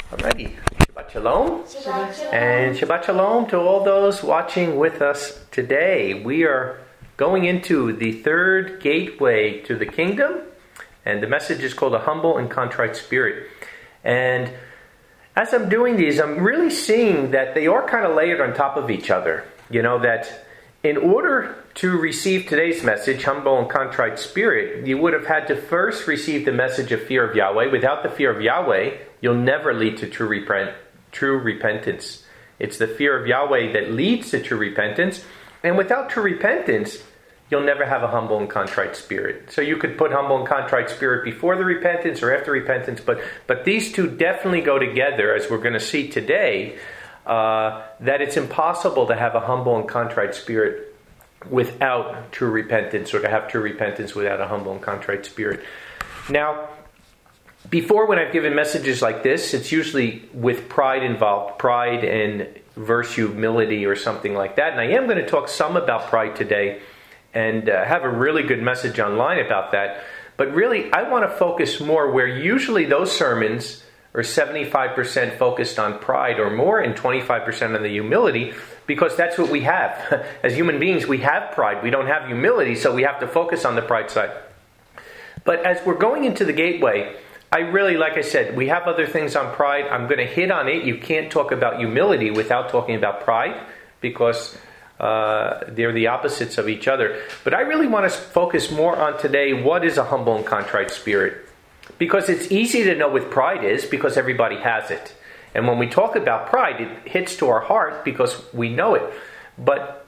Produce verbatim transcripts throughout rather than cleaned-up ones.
Alrighty, Shabbat Shalom. Shabbat Shalom. And Shabbat Shalom to all those watching with us today. We are going into the third gateway to the kingdom, and the message is called A Humble and Contrite Spirit. And as I'm doing these, I'm really seeing that they are kind of layered on top of each other. You know, that in order to receive today's message, Humble and Contrite Spirit, you would have had to first receive the message of fear of Yahweh. Without the fear of Yahweh, you'll never lead to true repent, true repentance. It's the fear of Yahweh that leads to true repentance. And without true repentance, you'll never have a humble and contrite spirit. So you could put humble and contrite spirit before the repentance or after repentance, but but these two definitely go together, as we're going to see today, uh, that it's impossible to have a humble and contrite spirit without true repentance, or to have true repentance without a humble and contrite spirit. Now, before, when I've given messages like this, it's usually with pride involved, pride and verse humility or something like that. And I am going to talk some about pride today and uh, have a really good message online about that. But really, I want to focus more where usually those sermons are seventy-five percent focused on pride or more and twenty-five percent on the humility, because that's what we have. As human beings, we have pride. We don't have humility, so we have to focus on the pride side. But as we're going into the gateway, I really, like I said, we have other things on pride. I'm going to hit on it. You can't talk about humility without talking about pride, because uh, they're the opposites of each other. But I really want to focus more on today, what is a humble and contrite spirit? Because it's easy to know what pride is, because everybody has it. And when we talk about pride, it hits to our heart because we know it. But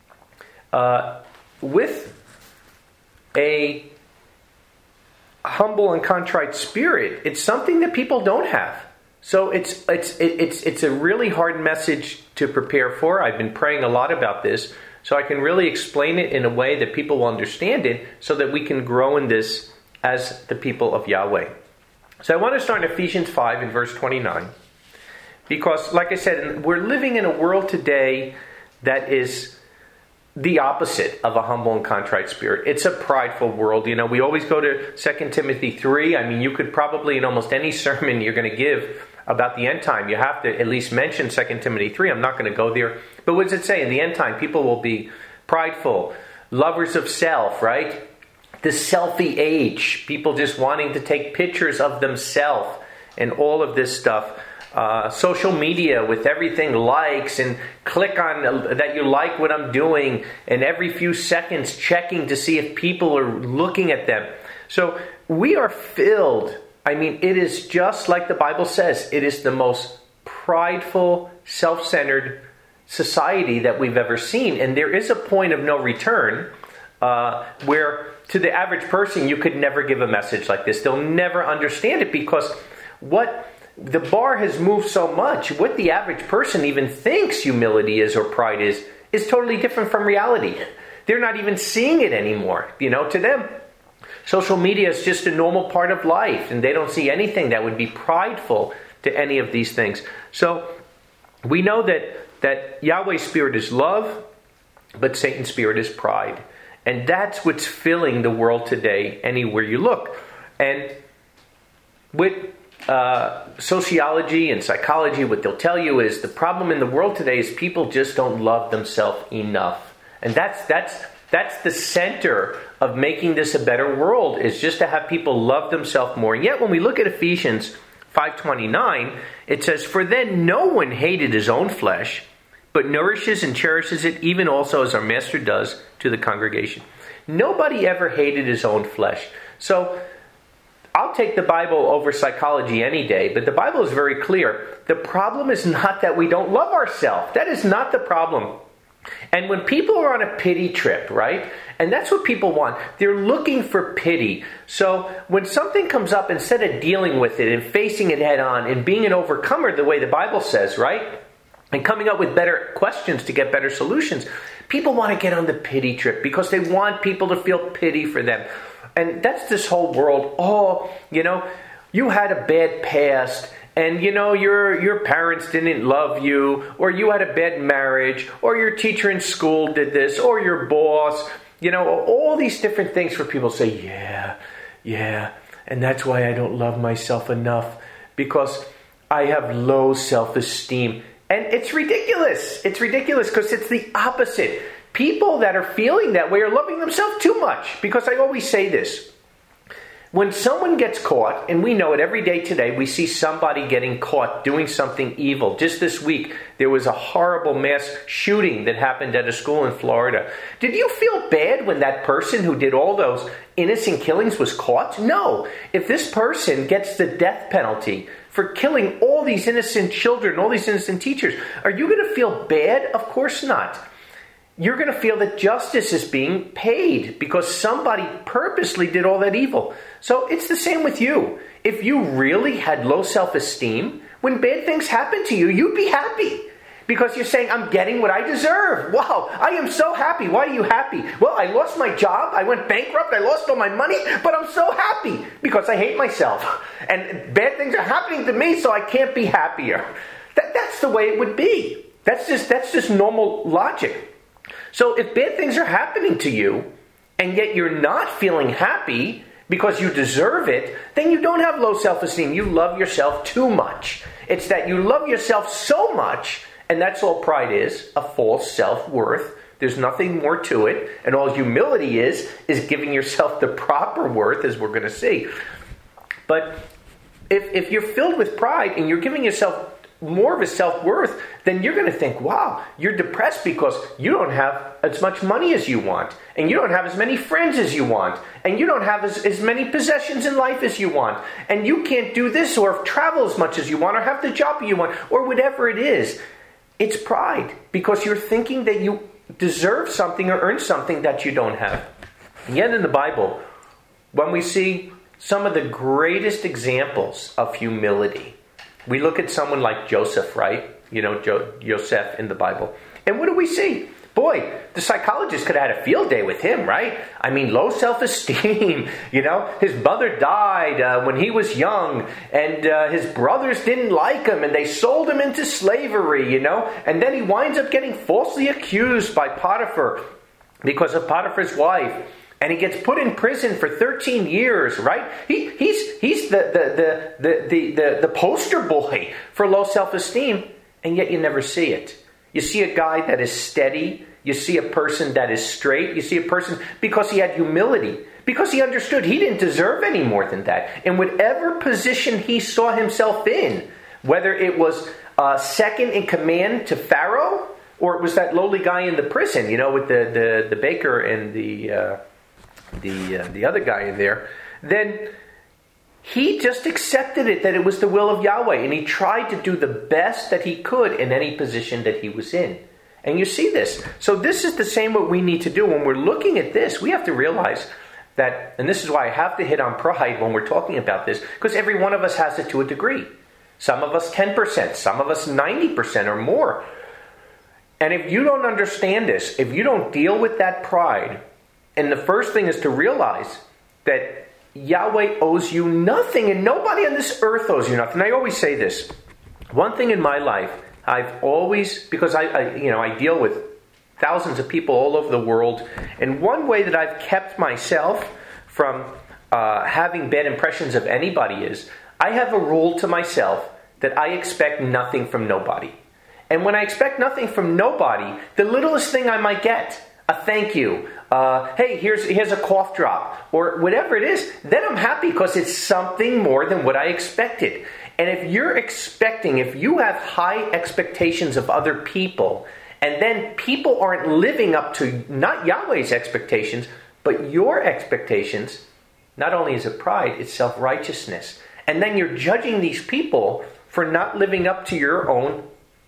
uh, with a humble and contrite spirit, it's something that people don't have. So it's it's it's it's a really hard message to prepare for. I've been praying a lot about this, so I can really explain it in a way that people will understand it, so that we can grow in this as the people of Yahweh. So I want to start in Ephesians five in verse twenty-nine, because, like I said, we're living in a world today that is the opposite of a humble and contrite spirit. It's a prideful world. You know, we always go to Second Timothy three. I mean, you could probably, in almost any sermon you're going to give about the end time, you have to at least mention Second Timothy three. I'm not going to go there. But what does it say? In the end time, people will be prideful, lovers of self, right? The selfie age, people just wanting to take pictures of themselves and all of this stuff. Uh, social media with everything likes, and click on uh, that you like what I'm doing, and every few seconds checking to see if people are looking at them. So we are filled. I mean, it is just like the Bible says, it is the most prideful, self-centered society that we've ever seen. And there is a point of no return uh, where to the average person you could never give a message like this. They'll never understand it, because what the bar has moved so much. What the average person even thinks humility is or pride is, is totally different from reality. They're not even seeing it anymore. You know, to them, social media is just a normal part of life, and they don't see anything that would be prideful to any of these things. So we know that, that Yahweh's spirit is love, but Satan's spirit is pride. And that's what's filling the world today anywhere you look. And with Uh, sociology and psychology, what they'll tell you is the problem in the world today is people just don't love themselves enough. And that's that's that's the center of making this a better world, is just to have people love themselves more. And yet when we look at Ephesians five twenty-nine, it says, "For then no one hated his own flesh, but nourishes and cherishes it, even also as our Master does to the congregation." Nobody ever hated his own flesh. So I'll take the Bible over psychology any day, but the Bible is very clear. The problem is not that we don't love ourselves. That is not the problem. And when people are on a pity trip, right? And that's what people want. They're looking for pity. So when something comes up, instead of dealing with it and facing it head on and being an overcomer the way the Bible says, right? And coming up with better questions to get better solutions, people want to get on the pity trip because they want people to feel pity for them. And that's this whole world. Oh, you know, you had a bad past, and you know your your parents didn't love you, or you had a bad marriage, or your teacher in school did this, or your boss. You know, all these different things for people to say, yeah, yeah, and that's why I don't love myself enough, because I have low self-esteem. And it's ridiculous. It's ridiculous because it's the opposite. People that are feeling that way are loving themselves too much. Because I always say this. When someone gets caught, and we know it every day today, we see somebody getting caught doing something evil. Just this week, there was a horrible mass shooting that happened at a school in Florida. Did you feel bad when that person who did all those innocent killings was caught? No. If this person gets the death penalty for killing all these innocent children, all these innocent teachers, are you going to feel bad? Of course not. You're going to feel that justice is being paid because somebody purposely did all that evil. So it's the same with you. If you really had low self-esteem, when bad things happen to you, you'd be happy. Because you're saying, I'm getting what I deserve. Wow, I am so happy. Why are you happy? Well, I lost my job. I went bankrupt. I lost all my money. But I'm so happy because I hate myself. And bad things are happening to me, so I can't be happier. That, that's the way it would be. That's just, that's just normal logic. So if bad things are happening to you, and yet you're not feeling happy because you deserve it, then you don't have low self-esteem. You love yourself too much. It's that you love yourself so much, and that's all pride is, a false self-worth. There's nothing more to it. And all humility is, is giving yourself the proper worth, as we're going to see. But if, if you're filled with pride and you're giving yourself more of a self-worth, then you're going to think, wow, you're depressed because you don't have as much money as you want, and you don't have as many friends as you want, and you don't have as, as many possessions in life as you want, and you can't do this or travel as much as you want or have the job you want or whatever it is. It's pride because you're thinking that you deserve something or earn something that you don't have. And yet in the Bible, when we see some of the greatest examples of humility, we look at someone like Joseph, right? You know, jo- Joseph in the Bible. And what do we see? Boy, the psychologist could have had a field day with him, right? I mean, low self-esteem, you know. His mother died uh, when he was young, and uh, his brothers didn't like him, and they sold him into slavery, you know. And then he winds up getting falsely accused by Potiphar because of Potiphar's wife. And he gets put in prison for thirteen years, right? He, he's he's the the, the, the, the, the the poster boy for low self-esteem, and yet you never see it. You see a guy that is steady. You see a person that is straight. You see a person because he had humility. Because he understood he didn't deserve any more than that. In whatever position he saw himself in, whether it was uh, second in command to Pharaoh, or it was that lowly guy in the prison, you know, with the, the, the baker and the... Uh, the uh, the other guy in there, then he just accepted it, that it was the will of Yahweh, and he tried to do the best that he could in any position that he was in. And you see this. So this is the same what we need to do. When we're looking at this, we have to realize that, and this is why I have to hit on pride when we're talking about this, because every one of us has it to a degree. Some of us ten percent, some of us ninety percent or more. And if you don't understand this, if you don't deal with that pride, and the first thing is to realize that Yahweh owes you nothing, and nobody on this earth owes you nothing. I always say this. One thing in my life, I've always, because I, I you know, I deal with thousands of people all over the world, and one way that I've kept myself from uh, having bad impressions of anybody is, I have a rule to myself that I expect nothing from nobody. And when I expect nothing from nobody, the littlest thing I might get, a thank you, uh, hey, here's here's a cough drop, or whatever it is, then I'm happy because it's something more than what I expected. And if you're expecting, if you have high expectations of other people, and then people aren't living up to not Yahweh's expectations, but your expectations, not only is it pride, it's self-righteousness. And then you're judging these people for not living up to your own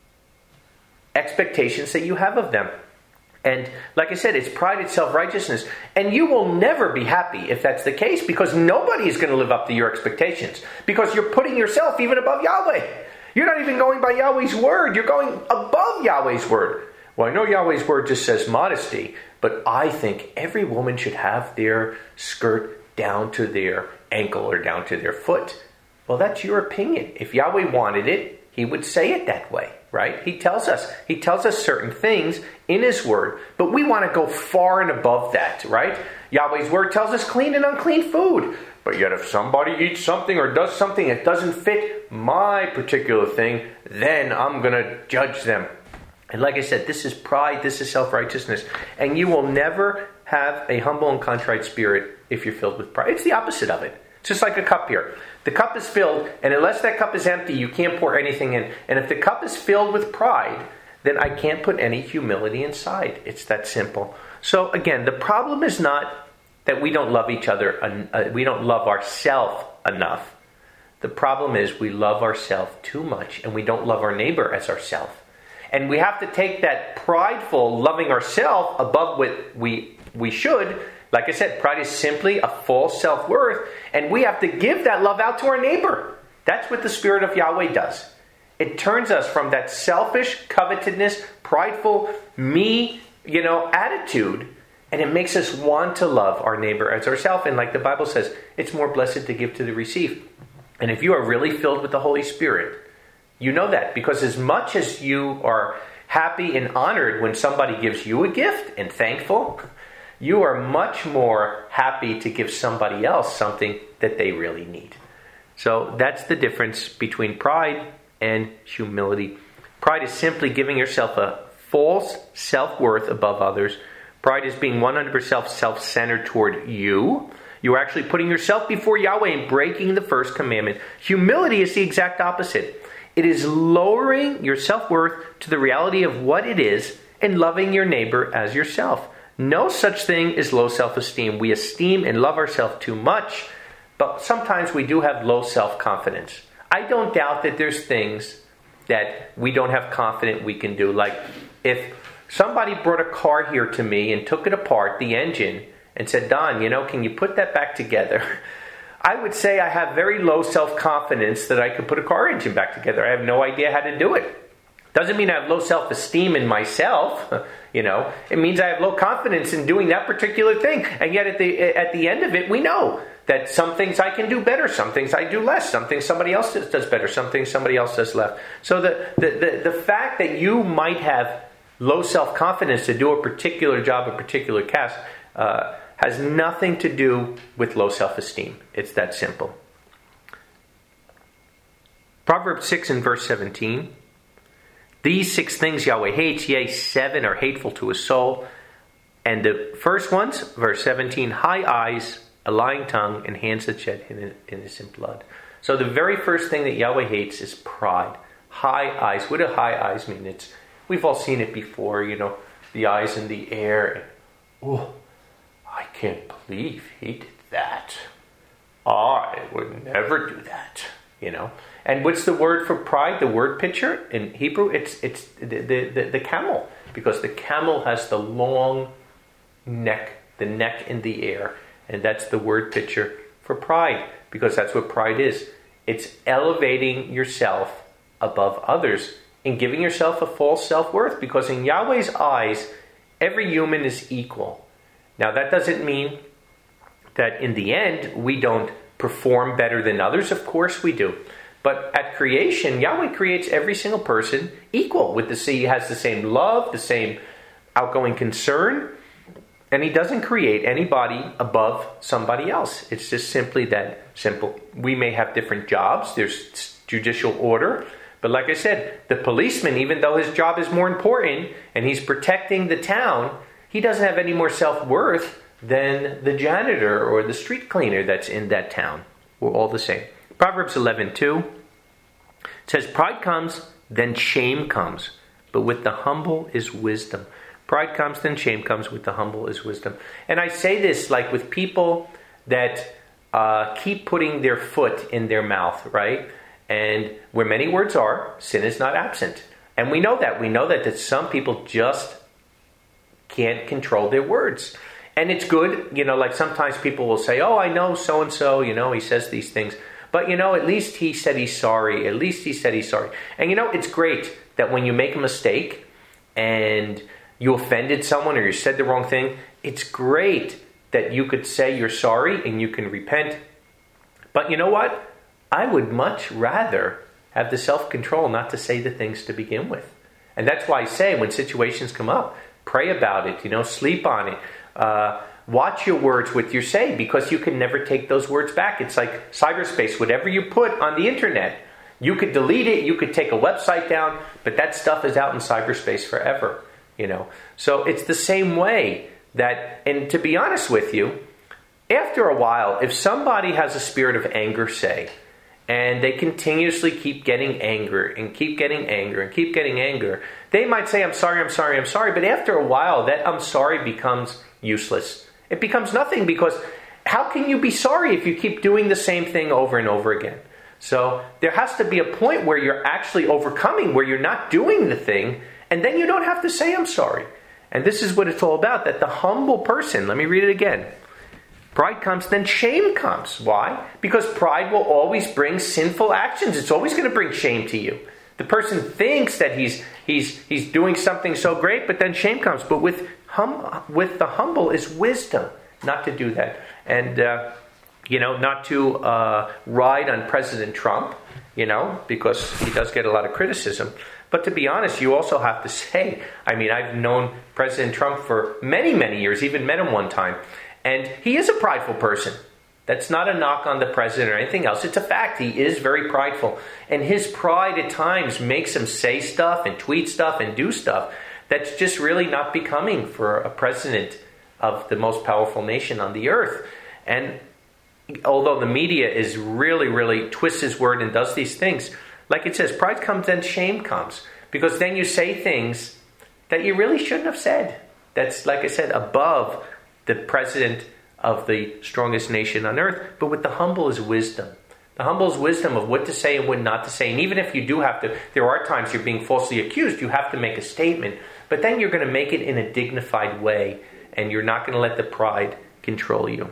expectations that you have of them. And like I said, it's pride, it's self-righteousness. And you will never be happy if that's the case, because nobody is going to live up to your expectations. Because you're putting yourself even above Yahweh. You're not even going by Yahweh's word. You're going above Yahweh's word. Well, I know Yahweh's word just says modesty, but I think every woman should have their skirt down to their ankle or down to their foot. Well, that's your opinion. If Yahweh wanted it, he would say it that way, right? He tells us. He tells us certain things in his word, but we want to go far and above that, right? Yahweh's word tells us clean and unclean food. But yet if somebody eats something or does something that doesn't fit my particular thing, then I'm going to judge them. And like I said, this is pride, this is self-righteousness. And you will never have a humble and contrite spirit if you're filled with pride. It's the opposite of it. It's just like a cup here. The cup is filled, and unless that cup is empty, you can't pour anything in. And if the cup is filled with pride, then I can't put any humility inside. It's that simple. So again, the problem is not that we don't love each other, uh, we don't love ourselves enough. The problem is we love ourselves too much, and we don't love our neighbor as ourselves. And we have to take that prideful loving ourselves above what we we should. Like I said, pride is simply a false self-worth, and we have to give that love out to our neighbor. That's what the Spirit of Yahweh does. It turns us from that selfish, covetedness, prideful, me, you know, attitude, and it makes us want to love our neighbor as ourselves. And like the Bible says, it's more blessed to give to the receive. And if you are really filled with the Holy Spirit, you know that, because as much as you are happy and honored when somebody gives you a gift and thankful, you are much more happy to give somebody else something that they really need. So that's the difference between pride and humility. Pride is simply giving yourself a false self-worth above others. Pride is being one hundred percent self-centered toward you. You are actually putting yourself before Yahweh and breaking the first commandment. Humility is the exact opposite. It is lowering your self-worth to the reality of what it is and loving your neighbor as yourself. No such thing as low self-esteem. We esteem and love ourselves too much, but sometimes we do have low self-confidence. I don't doubt that there's things that we don't have confidence we can do. Like if somebody brought a car here to me and took it apart, the engine, and said, Don, you know, can you put that back together? I would say I have very low self-confidence that I could put a car engine back together. I have no idea how to do it. Doesn't mean I have low self-esteem in myself, you know. It means I have low confidence in doing that particular thing. And yet at the at the end of it, we know that some things I can do better, some things I do less, some things somebody else does better, some things somebody else does less. So the, the, the, the fact that you might have low self-confidence to do a particular job, a particular task, uh, has nothing to do with low self-esteem. It's that simple. Proverbs six and verse seventeen. These six things Yahweh hates, yea, seven are hateful to his soul. And the first ones, verse seventeen, high eyes, a lying tongue, and hands that shed innocent blood. So the very first thing that Yahweh hates is pride. High eyes. What do high eyes mean? It's we've all seen it before, you know, the eyes in the air. Oh, I can't believe he did that. I would never do that, you know. And what's the word for pride? The word picture in Hebrew, it's it's the, the, the camel. Because the camel has the long neck, the neck in the air. And that's the word picture for pride. Because that's what pride is. It's elevating yourself above others and giving yourself a false self-worth. Because in Yahweh's eyes, every human is equal. Now that doesn't mean that in the end we don't perform better than others. Of course we do. But at creation, Yahweh creates every single person equal. With the sea, has the same love, the same outgoing concern, and he doesn't create anybody above somebody else. It's just simply that simple. We may have different jobs. There's judicial order. But like I said, the policeman, even though his job is more important and he's protecting the town, he doesn't have any more self-worth than the janitor or the street cleaner that's in that town. We're all the same. Proverbs eleven two says, pride comes, then shame comes, but with the humble is wisdom. Pride comes, then shame comes, with the humble is wisdom. And I say this like with people that uh, keep putting their foot in their mouth, right? And where many words are, sin is not absent. And we know that. We know that, that some people just can't control their words. And it's good, you know, like sometimes people will say, oh, I know so-and-so, you know, he says these things. But, you know, at least he said he's sorry. At least he said he's sorry. And, you know, it's great that when you make a mistake and you offended someone or you said the wrong thing, it's great that you could say you're sorry and you can repent. But you know what? I would much rather have the self-control not to say the things to begin with. And that's why I say when situations come up, pray about it, you know, sleep on it. Uh, watch your words, what you say, because you can never take those words back. It's like cyberspace. Whatever you put on the internet, you could delete it, you could take a website down, but that stuff is out in cyberspace forever, you know. So it's the same way that, and to be honest with you, after a while, if somebody has a spirit of anger, say, and they continuously keep getting anger and keep getting anger and keep getting anger, they might say, I'm sorry, I'm sorry, I'm sorry. But after a while, that I'm sorry becomes useless. It becomes nothing, because how can you be sorry if you keep doing the same thing over and over again? So there has to be a point where you're actually overcoming, where you're not doing the thing, and then you don't have to say, I'm sorry. And this is what it's all about, that the humble person, let me read it again. Pride comes, then shame comes. Why? Because pride will always bring sinful actions. It's always going to bring shame to you. The person thinks that he's he's he's doing something so great, but then shame comes. But with hum with the humble is wisdom not to do that, and uh, you know, not to uh, ride on President Trump, you know, because he does get a lot of criticism. But to be honest, you also have to say, I mean, I've known President Trump for many, many years, even met him one time. And he is a prideful person. That's not a knock on the president or anything else. It's a fact. He is very prideful. And his pride at times makes him say stuff and tweet stuff and do stuff that's just really not becoming for a president of the most powerful nation on the earth. And although the media is really, really twists his word and does these things, like it says, pride comes then shame comes. Because then you say things that you really shouldn't have said. That's, like I said, above the president of the strongest nation on earth. But with the humble is wisdom. The humble is wisdom of what to say and what not to say. And even if you do have to, there are times you're being falsely accused, you have to make a statement. But then you're going to make it in a dignified way. And you're not going to let the pride control you.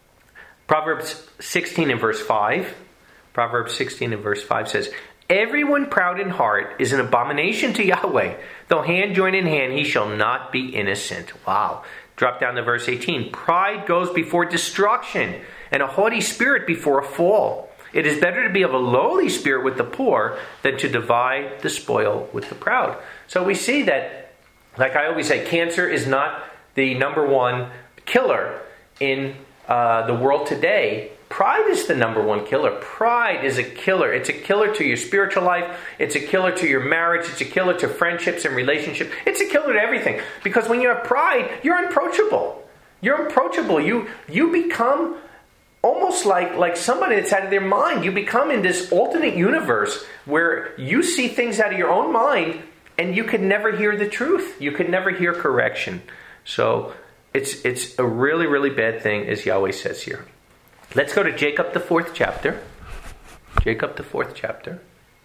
Proverbs sixteen and verse five. Proverbs sixteen and verse five says, everyone proud in heart is an abomination to Yahweh. Though hand join in hand, he shall not be innocent. Wow. Drop down to verse eighteen. Pride goes before destruction, and a haughty spirit before a fall. It is better to be of a lowly spirit with the poor than to divide the spoil with the proud. So we see that, like I always say, cancer is not the number one killer in uh, the world today. Pride is the number one killer. Pride is a killer. It's a killer to your spiritual life. It's a killer to your marriage. It's a killer to friendships and relationships. It's a killer to everything. Because when you have pride, you're unapproachable. You're approachable. You you become almost like, like somebody that's out of their mind. You become in this alternate universe where you see things out of your own mind and you could never hear the truth. You could never hear correction. So it's it's a really, really bad thing, as Yahweh says here. Let's go to Jacob, the fourth chapter. Jacob, the fourth chapter.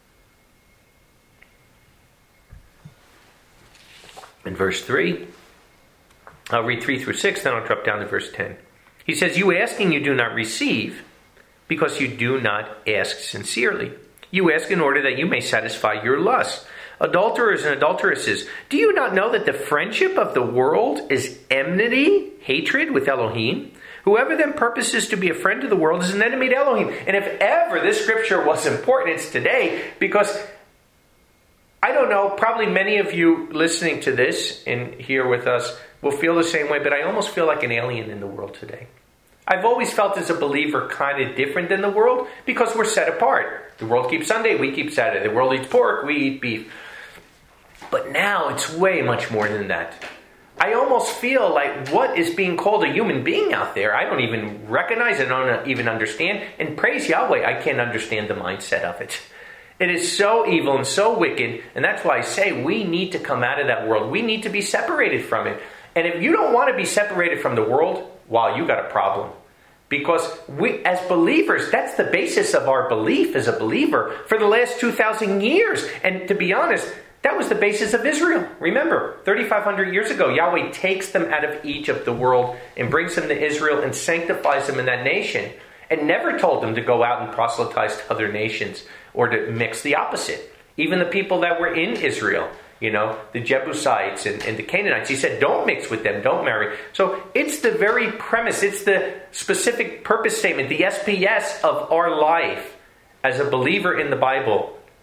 In verse three, I'll read three through six, then I'll drop down to verse ten. He says, you asking you do not receive, because you do not ask sincerely. You ask in order that you may satisfy your lust. Adulterers and adulteresses, do you not know that the friendship of the world is enmity, hatred with Elohim? Whoever then purposes to be a friend of the world is an enemy to Elohim. And if ever this scripture was important, it's today, because I don't know, probably many of you listening to this and here with us will feel the same way, but I almost feel like an alien in the world today. I've always felt as a believer kind of different than the world because we're set apart. The world keeps Sunday, we keep Saturday. The world eats pork, we eat beef. But now it's way much more than that. I almost feel like what is being called a human being out there, I don't even recognize it, I don't even understand. And praise Yahweh, I can't understand the mindset of it. It is so evil and so wicked, and that's why I say we need to come out of that world. We need to be separated from it. And if you don't want to be separated from the world, well, you got a problem. Because we, as believers, that's the basis of our belief as a believer for the last two thousand years. And to be honest, that was the basis of Israel. Remember, thirty-five hundred years ago, Yahweh takes them out of Egypt, the world, and brings them to Israel and sanctifies them in that nation. And never told them to go out and proselytize to other nations or to mix the opposite. Even the people that were in Israel, you know, the Jebusites and, and the Canaanites, he said, don't mix with them, don't marry. So it's the very premise, it's the specific purpose statement, the S P S of our life as a believer in the Bible,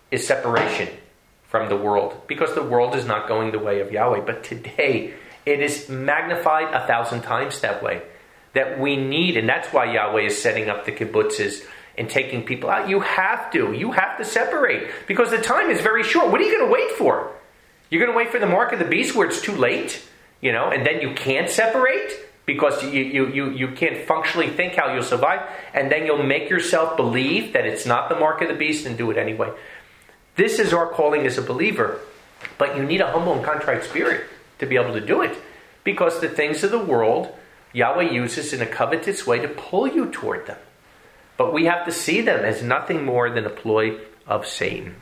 is separation from the world, because the world is not going the way of Yahweh. But today, it is magnified a thousand times that way. That we need, and that's why Yahweh is setting up the kibbutzes and taking people out. You have to. You have to separate, because the time is very short. What are you going to wait for? You're going to wait for the mark of the beast where it's too late, you know, and then you can't separate because you, you, you, you can't functionally think how you'll survive, and then you'll make yourself believe that it's not the mark of the beast and do it anyway. This is our calling as a believer, but you need a humble and contrite spirit to be able to do it, because the things of the world Yahweh uses in a covetous way to pull you toward them. But we have to see them as nothing more than a ploy of Satan.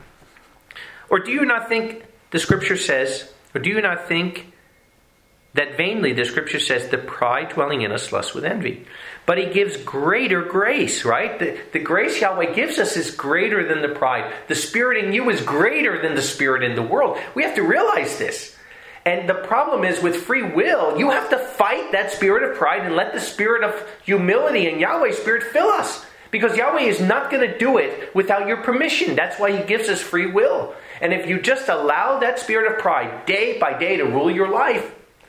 Or do you not think the Scripture says, or do you not think that vainly the Scripture says the pride dwelling in us lusts with envy? But He gives greater grace, right? The, the grace Yahweh gives us is greater than the pride. The Spirit in you is greater than the spirit in the world. We have to realize this. And the problem is, with free will, you have to fight that spirit of pride and let the spirit of humility and Yahweh's Spirit fill us. Because Yahweh is not going to do it without your permission. That's why He gives us free will. And if you just allow that spirit of pride day by day to rule your life,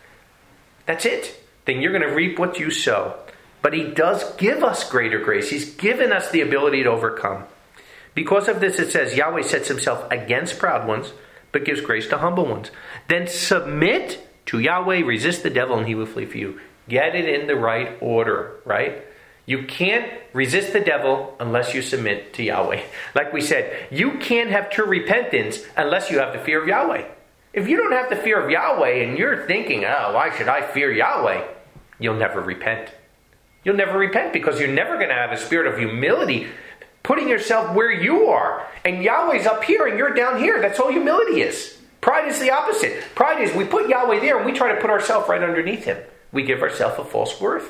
that's it. Then you're going to reap what you sow. But He does give us greater grace. He's given us the ability to overcome. Because of this, it says, Yahweh sets Himself against proud ones, but gives grace to humble ones. Then submit to Yahweh, resist the devil, and he will flee from you. Get it in the right order, right? You can't resist the devil unless you submit to Yahweh. Like we said, you can't have true repentance unless you have the fear of Yahweh. If you don't have the fear of Yahweh and you're thinking, oh, why should I fear Yahweh? You'll never repent. You'll never repent because you're never going to have a spirit of humility, putting yourself where you are. And Yahweh's up here and you're down here. That's all humility is. Pride is the opposite. Pride is we put Yahweh there and we try to put ourselves right underneath Him. We give ourselves a false worth.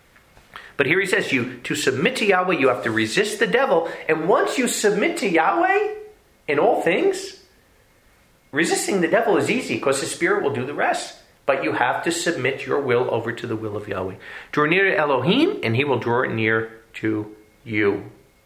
But here he says, you to submit to Yahweh, you have to resist the devil. And once you submit to Yahweh in all things, resisting the devil is easy because His Spirit will do the rest. But you have to submit your will over to the will of Yahweh. Draw near to Elohim, and He will draw it near to you.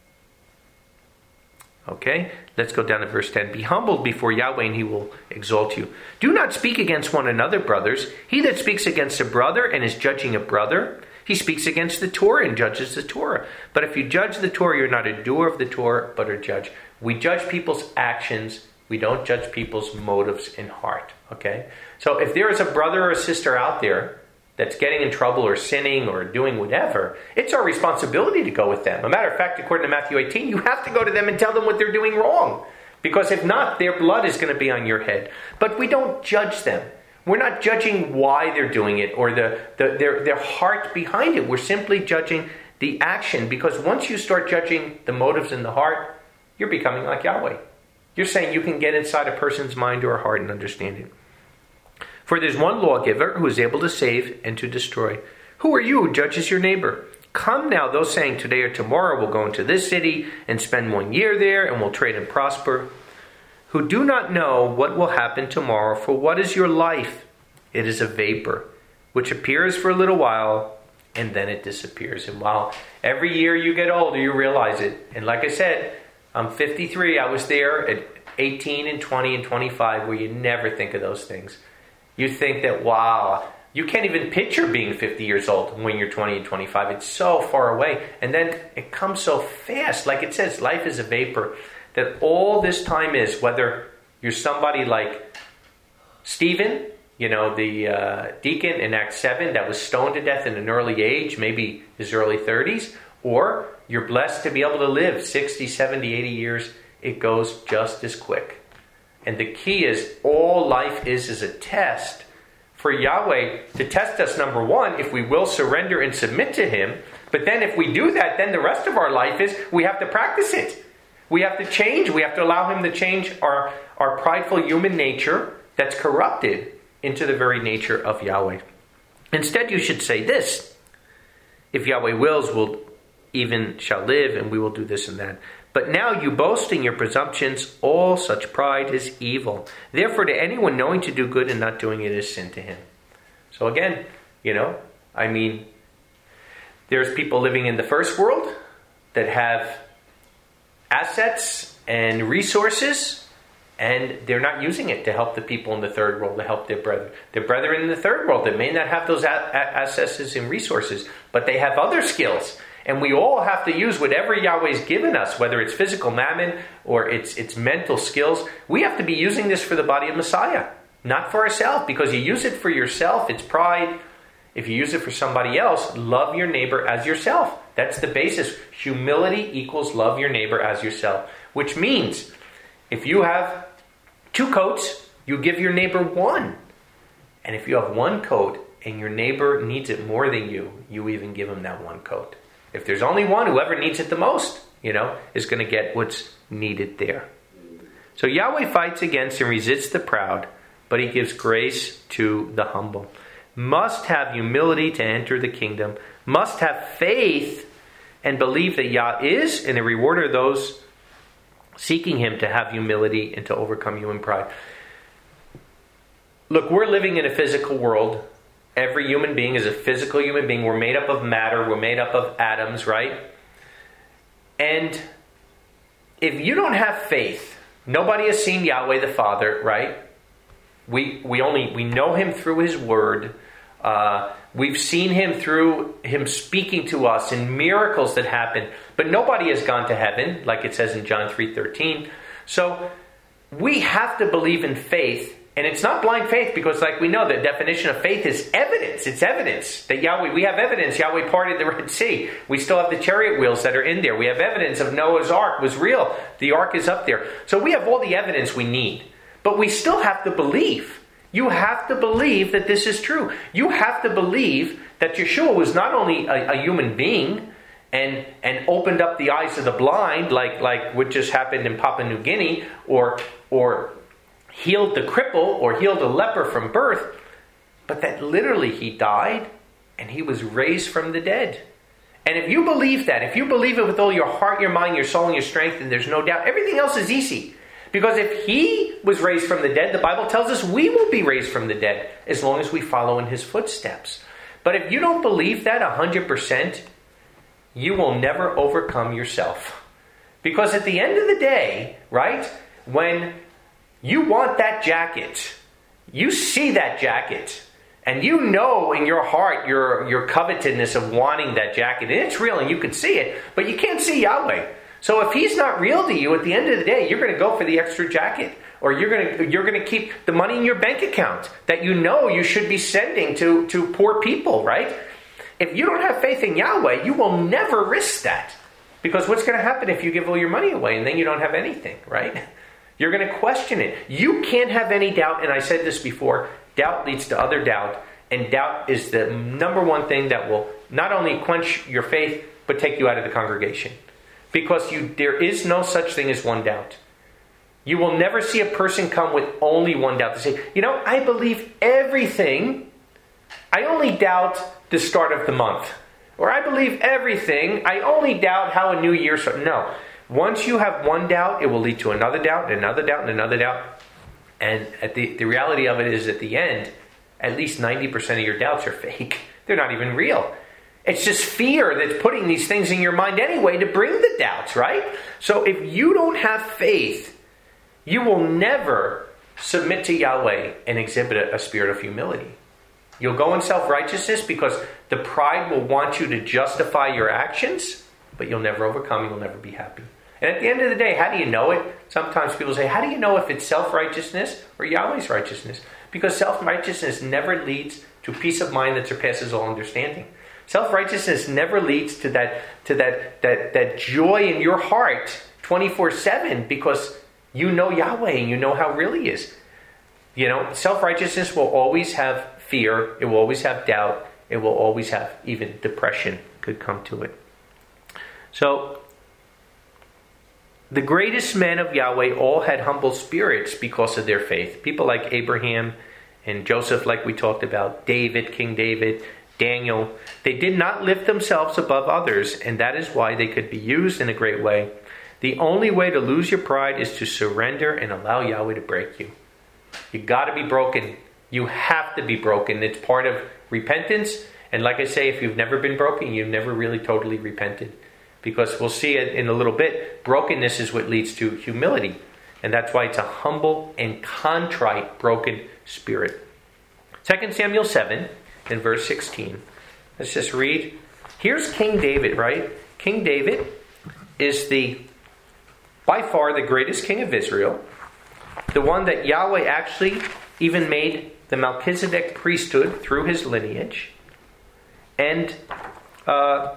Okay, let's go down to verse ten. Be humbled before Yahweh, and He will exalt you. Do not speak against one another, brothers. He that speaks against a brother and is judging a brother, he speaks against the Torah and judges the Torah. But if you judge the Torah, you're not a doer of the Torah, but a judge. We judge people's actions. We don't judge people's motives in heart. Okay? So if there is a brother or a sister out there that's getting in trouble or sinning or doing whatever, it's our responsibility to go with them. As a matter of fact, according to Matthew eighteen, you have to go to them and tell them what they're doing wrong. Because if not, their blood is going to be on your head. But we don't judge them. We're not judging why they're doing it or the, the their, their heart behind it. We're simply judging the action, because once you start judging the motives in the heart, you're becoming like Yahweh. You're saying you can get inside a person's mind or heart and understand it. For there's one lawgiver who is able to save and to destroy. Who are you who judges your neighbor? Come now, those saying today or tomorrow we'll go into this city and spend one year there and we'll trade and prosper, who do not know what will happen tomorrow. For what is your life? It is a vapor, which appears for a little while, and then it disappears. And while every year you get older, you realize it. And like I said, I'm fifty-three. I was there at eighteen and twenty and twenty-five, where you never think of those things. You think that, wow, you can't even picture being fifty years old when you're twenty and twenty-five. It's so far away. And then it comes so fast. Like it says, life is a vapor. That all this time is, whether you're somebody like Stephen, you know, the uh, deacon in Acts seven that was stoned to death in an early age, maybe his early thirties, or you're blessed to be able to live sixty, seventy, eighty years, it goes just as quick. And the key is, all life is is a test for Yahweh to test us, number one, if we will surrender and submit to Him. But then if we do that, then the rest of our life is we have to practice it. We have to change. We have to allow Him to change our, our prideful human nature that's corrupted into the very nature of Yahweh. Instead, you should say this: if Yahweh wills, we'll even shall live, and we will do this and that. But now you boast in your presumptions. All such pride is evil. Therefore, to anyone knowing to do good and not doing it is sin to him. So again, you know, I mean, there's people living in the first world that have assets and resources, and they're not using it to help the people in the third world, to help their brethren. Their brethren in the third world that may not have those a- a- accesses and resources, but they have other skills. And we all have to use whatever Yahweh's given us, whether it's physical mammon or it's, it's mental skills. We have to be using this for the body of Messiah, not for ourselves, because you use it for yourself, it's pride. If you use it for somebody else, love your neighbor as yourself. That's the basis. Humility equals love your neighbor as yourself. Which means, if you have two coats, you give your neighbor one. And if you have one coat and your neighbor needs it more than you, you even give him that one coat. If there's only one, whoever needs it the most, you know, is going to get what's needed there. So Yahweh fights against and resists the proud, but he gives grace to the humble. Must have humility to enter the kingdom. Must have faith and believe that Yah is and a rewarder of those seeking him, to have humility and to overcome human pride. Look, we're living in a physical world. Every human being is a physical human being. We're made up of matter. We're made up of atoms, right? And if you don't have faith, nobody has seen Yahweh the Father, right? We we only we know him through his word. Uh, we've seen him through him speaking to us in miracles that happen. But nobody has gone to heaven, like it says in John three thirteen. So we have to believe in faith. And it's not blind faith, because like we know, the definition of faith is evidence. It's evidence that Yahweh, we have evidence. Yahweh parted the Red Sea. We still have the chariot wheels that are in there. We have evidence of Noah's Ark was real. The Ark is up there. So we have all the evidence we need. But we still have to believe. You have to believe that this is true. You have to believe that Yeshua was not only a, a human being and and opened up the eyes of the blind, like like what just happened in Papua New Guinea, or or healed the cripple or healed a leper from birth, but that literally he died and he was raised from the dead. And if you believe that, if you believe it with all your heart, your mind, your soul, and your strength, and there's no doubt, everything else is easy. Because if he was raised from the dead, the Bible tells us we will be raised from the dead as long as we follow in his footsteps. But if you don't believe that one hundred percent, you will never overcome yourself. Because at the end of the day, right, when you want that jacket, you see that jacket, and you know in your heart your, your covetousness of wanting that jacket, and it's real and you can see it, but you can't see Yahweh. So if he's not real to you, at the end of the day, you're going to go for the extra jacket, or you're going to you're going to keep the money in your bank account that you know you should be sending to, to poor people, right? If you don't have faith in Yahweh, you will never risk that. Because what's going to happen if you give all your money away and then you don't have anything, right? You're going to question it. You can't have any doubt, and I said this before, doubt leads to other doubt, and doubt is the number one thing that will not only quench your faith, but take you out of the congregation. Because you, there is no such thing as one doubt. You will never see a person come with only one doubt to say, you know, I believe everything. I only doubt the start of the month. Or I believe everything. I only doubt how a new year starts. No. Once you have one doubt, it will lead to another doubt, and another doubt, and another doubt. And at the, the reality of it is, at the end, at least ninety percent of your doubts are fake. They're not even real. It's just fear that's putting these things in your mind anyway to bring the doubts, right? So if you don't have faith, you will never submit to Yahweh and exhibit a, a spirit of humility. You'll go in self-righteousness because the pride will want you to justify your actions, but you'll never overcome, you'll never be happy. And at the end of the day, how do you know it? Sometimes people say, how do you know if it's self-righteousness or Yahweh's righteousness? Because self-righteousness never leads to peace of mind that surpasses all understanding. Self-righteousness never leads to that to that that, that joy in your heart twenty-four seven, because you know Yahweh and you know how real He is. You know, self-righteousness will always have fear. It will always have doubt. It will always have even depression could come to it. So, the greatest men of Yahweh all had humble spirits because of their faith. People like Abraham and Joseph, like we talked about, David, King David, Daniel. They did not lift themselves above others, and that is why they could be used in a great way. The only way to lose your pride is to surrender and allow Yahweh to break you. You got to be broken. You have to be broken. It's part of repentance. And like I say, if you've never been broken, you've never really totally repented. Because we'll see it in a little bit, brokenness is what leads to humility. And that's why it's a humble and contrite, broken spirit. Second Samuel seven, in verse sixteen. Let's just read. Here's King David, right? King David is the, by far, the greatest king of Israel. The one that Yahweh actually even made the Melchizedek priesthood through his lineage. And uh,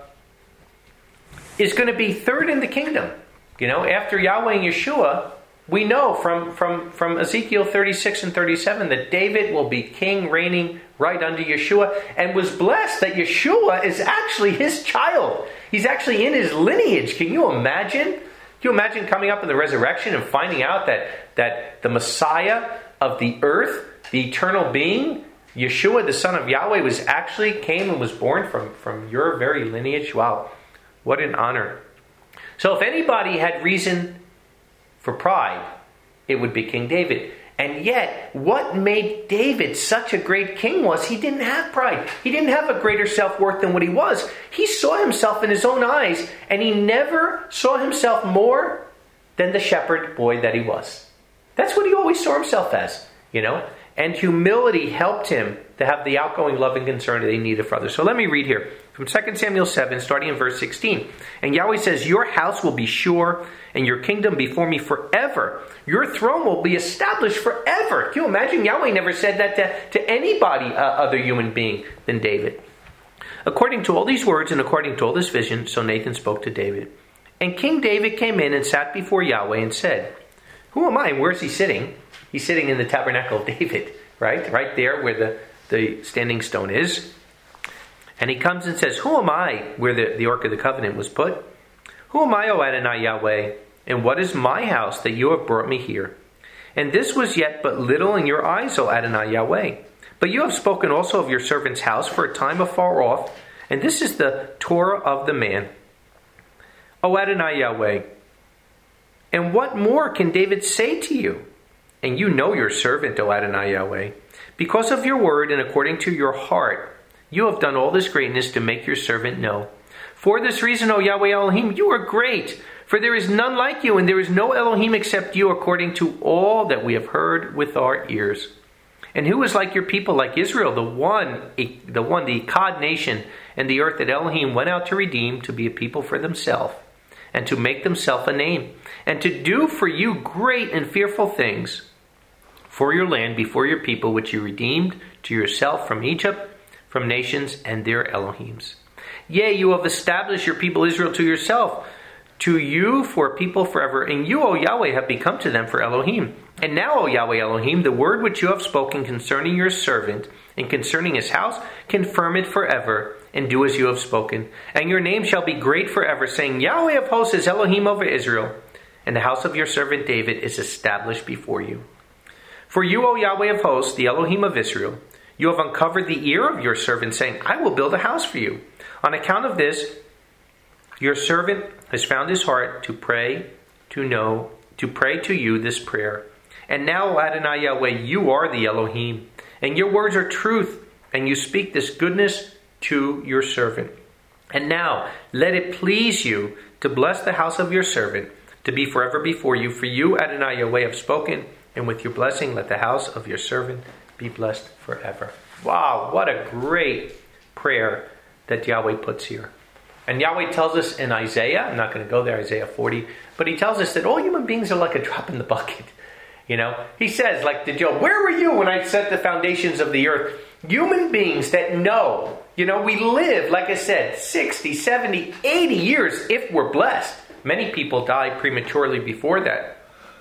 is going to be third in the kingdom. You know, after Yahweh and Yeshua, we know from, from, from Ezekiel thirty-six and thirty-seven that David will be king reigning right under Yeshua, and was blessed that Yeshua is actually his child. He's actually in his lineage. Can you imagine? Can you imagine coming up in the resurrection and finding out that, that the Messiah of the earth, the eternal being, Yeshua, the son of Yahweh, was actually came and was born from, from your very lineage? Wow, what an honor. So if anybody had reason for pride, it would be King David. And yet, what made David such a great king was he didn't have pride. He didn't have a greater self-worth than what he was. He saw himself in his own eyes, and he never saw himself more than the shepherd boy that he was. That's what he always saw himself as, you know. And humility helped him to have the outgoing love and concern that he needed for others. So let me read here from Second Samuel seven, starting in verse sixteen. And Yahweh says, your house will be sure, and your kingdom before me forever. Your throne will be established forever. Can you imagine? Yahweh never said that to, to anybody, uh, other human being than David. According to all these words and according to all this vision, so Nathan spoke to David. And King David came in and sat before Yahweh and said, who am I and where's he sitting? He's sitting in the tabernacle of David, right? Right there where the, the standing stone is. And he comes and says, who am I, where the, the Ark of the Covenant was put? Who am I, O Adonai Yahweh? And what is my house that you have brought me here? And this was yet but little in your eyes, O Adonai Yahweh. But you have spoken also of your servant's house for a time afar off, and this is the Torah of the man. O Adonai Yahweh, and what more can David say to you? And you know your servant, O Adonai Yahweh. Because of your word and according to your heart, you have done all this greatness to make your servant know. For this reason, O Yahweh Elohim, you are great. For there is none like you, and there is no Elohim except you, according to all that we have heard with our ears. And who is like your people, like Israel, the one, the one, the Echad nation, and the earth that Elohim went out to redeem, to be a people for themselves, and to make themselves a name, and to do for you great and fearful things for your land before your people, which you redeemed to yourself from Egypt, from nations and their Elohims. Yea, you have established your people Israel to yourself, to you for a people forever, and you, O Yahweh, have become to them for Elohim. And now, O Yahweh Elohim, the word which you have spoken concerning your servant and concerning his house, confirm it forever, and do as you have spoken. And your name shall be great forever, saying, Yahweh of hosts is Elohim over Israel, and the house of your servant David is established before you. For you, O Yahweh of hosts, the Elohim of Israel, you have uncovered the ear of your servant, saying, I will build a house for you. On account of this, your servant has found his heart to pray, to know, to pray to you this prayer. And now, Adonai Yahweh, you are the Elohim, and your words are truth, and you speak this goodness to your servant. And now, let it please you to bless the house of your servant, to be forever before you. For you, Adonai Yahweh, have spoken, and with your blessing, let the house of your servant be blessed forever. Wow, what a great prayer that Yahweh puts here. And Yahweh tells us in Isaiah, I'm not going to go there, Isaiah forty, but he tells us that all human beings are like a drop in the bucket. You know, he says, like to Job, where were you when I set the foundations of the earth? Human beings that know, you know, we live, like I said, sixty, seventy, eighty years if we're blessed. Many people die prematurely before that.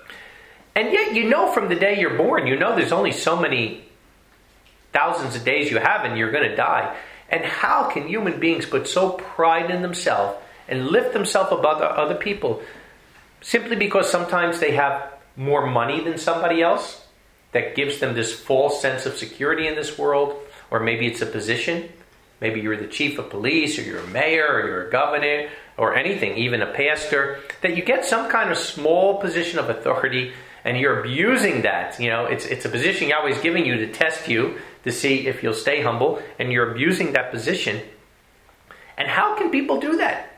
And yet, you know, from the day you're born, you know there's only so many thousands of days you have and you're going to die. And how can human beings put so pride in themselves and lift themselves above other people simply because sometimes they have more money than somebody else that gives them this false sense of security in this world? Or maybe it's a position. Maybe you're the chief of police, or you're a mayor, or you're a governor, or anything, even a pastor, that you get some kind of small position of authority and you're abusing that. You know, it's it's a position Yahweh's giving you to test you, to see if you'll stay humble, and you're abusing that position. And how can people do that?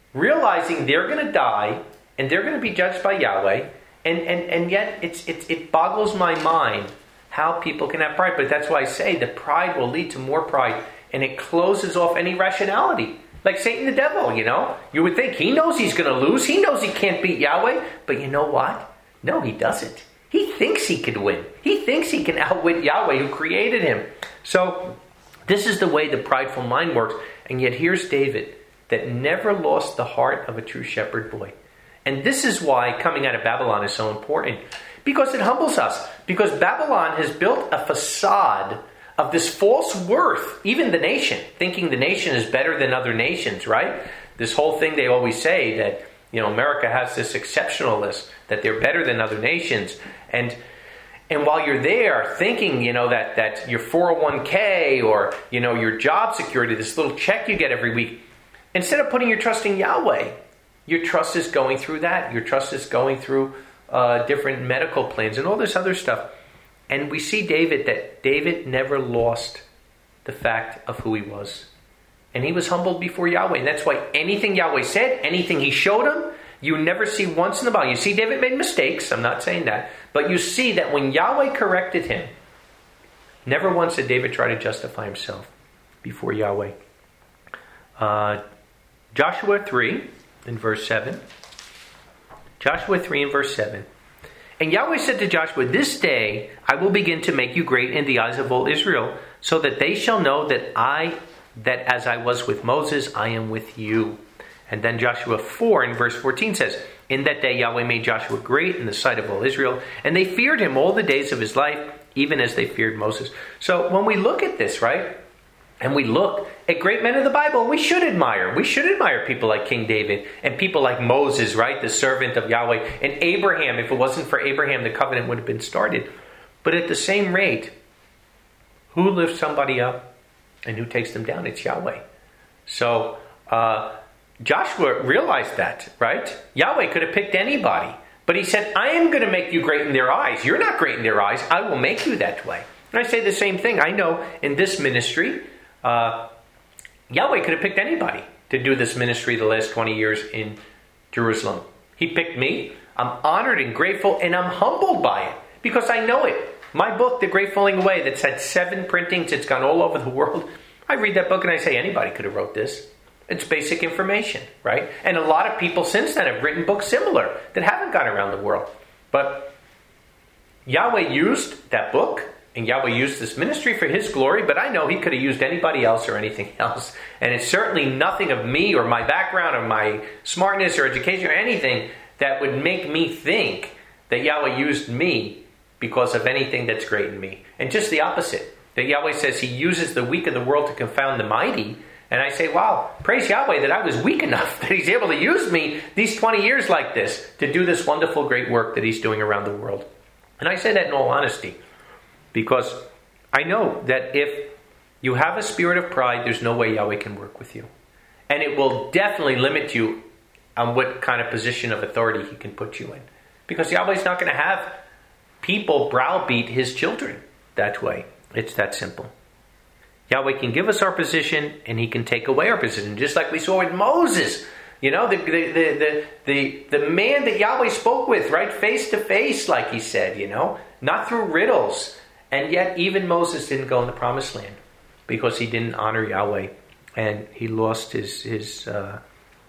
realizing they're going to die and they're going to be judged by Yahweh. And, and, and yet it's, it's, it boggles my mind how people can have pride. But that's why I say that pride will lead to more pride, and it closes off any rationality. Like Satan the devil, you know. You would think he knows he's going to lose. He knows he can't beat Yahweh. But you know what? No, he doesn't. He thinks he can win. He thinks he can outwit Yahweh who created him. So this is the way the prideful mind works. And yet here's David that never lost the heart of a true shepherd boy. And this is why coming out of Babylon is so important. Because it humbles us. Because Babylon has built a facade of this false worth, even the nation, thinking the nation is better than other nations, right? This whole thing they always say that, you know, America has this exceptionalness, that they're better than other nations. And and while you're there thinking, you know, that, that your four oh one k or, you know, your job security, this little check you get every week, instead of putting your trust in Yahweh, your trust is going through that. Your trust is going through uh, different medical plans and all this other stuff. And we see David, that David never lost the fact of who he was. And he was humbled before Yahweh. And that's why anything Yahweh said, anything he showed him, you never see once in the Bible. You see David made mistakes. I'm not saying that. But you see that when Yahweh corrected him, never once did David try to justify himself before Yahweh. Uh, Joshua three in verse seven. Joshua three in verse seven. And Yahweh said to Joshua, this day I will begin to make you great in the eyes of all Israel, so that they shall know that I, that as I was with Moses, I am with you. And then Joshua four in verse fourteen says, in that day Yahweh made Joshua great in the sight of all Israel, and they feared him all the days of his life, even as they feared Moses. So when we look at this, right, and we look at great men of the Bible, we should admire. We should admire people like King David and people like Moses, right? The servant of Yahweh. And Abraham. If it wasn't for Abraham, the covenant would have been started. But at the same rate, who lifts somebody up and who takes them down? It's Yahweh. So uh, Joshua realized that, right? Yahweh could have picked anybody. But he said, I am going to make you great in their eyes. You're not great in their eyes. I will make you that way. And I say the same thing. I know in this ministry, Uh, Yahweh could have picked anybody to do this ministry the last twenty years in Jerusalem. He picked me. I'm honored and grateful, and I'm humbled by it because I know it. My book, The Great Falling Away, that's had seven printings, it's gone all over the world. I read that book and I say anybody could have wrote this. It's basic information, right? And a lot of people since then have written books similar that haven't gone around the world. But Yahweh used that book. And Yahweh used this ministry for his glory, but I know he could have used anybody else or anything else. And it's certainly nothing of me or my background or my smartness or education or anything that would make me think that Yahweh used me because of anything that's great in me. And just the opposite. That Yahweh says he uses the weak of the world to confound the mighty. And I say, wow, praise Yahweh that I was weak enough that he's able to use me these twenty years like this to do this wonderful, great work that he's doing around the world. And I say that in all honesty. Because I know that if you have a spirit of pride, there's no way Yahweh can work with you. And it will definitely limit you on what kind of position of authority he can put you in. Because Yahweh's not going to have people browbeat his children that way. It's that simple. Yahweh can give us our position and he can take away our position. Just like we saw with Moses. You know, the the, the, the, the, the man that Yahweh spoke with, right? Face to face, like he said, you know. Not through riddles. And yet even Moses didn't go in the promised land because he didn't honor Yahweh. And he lost his, his uh,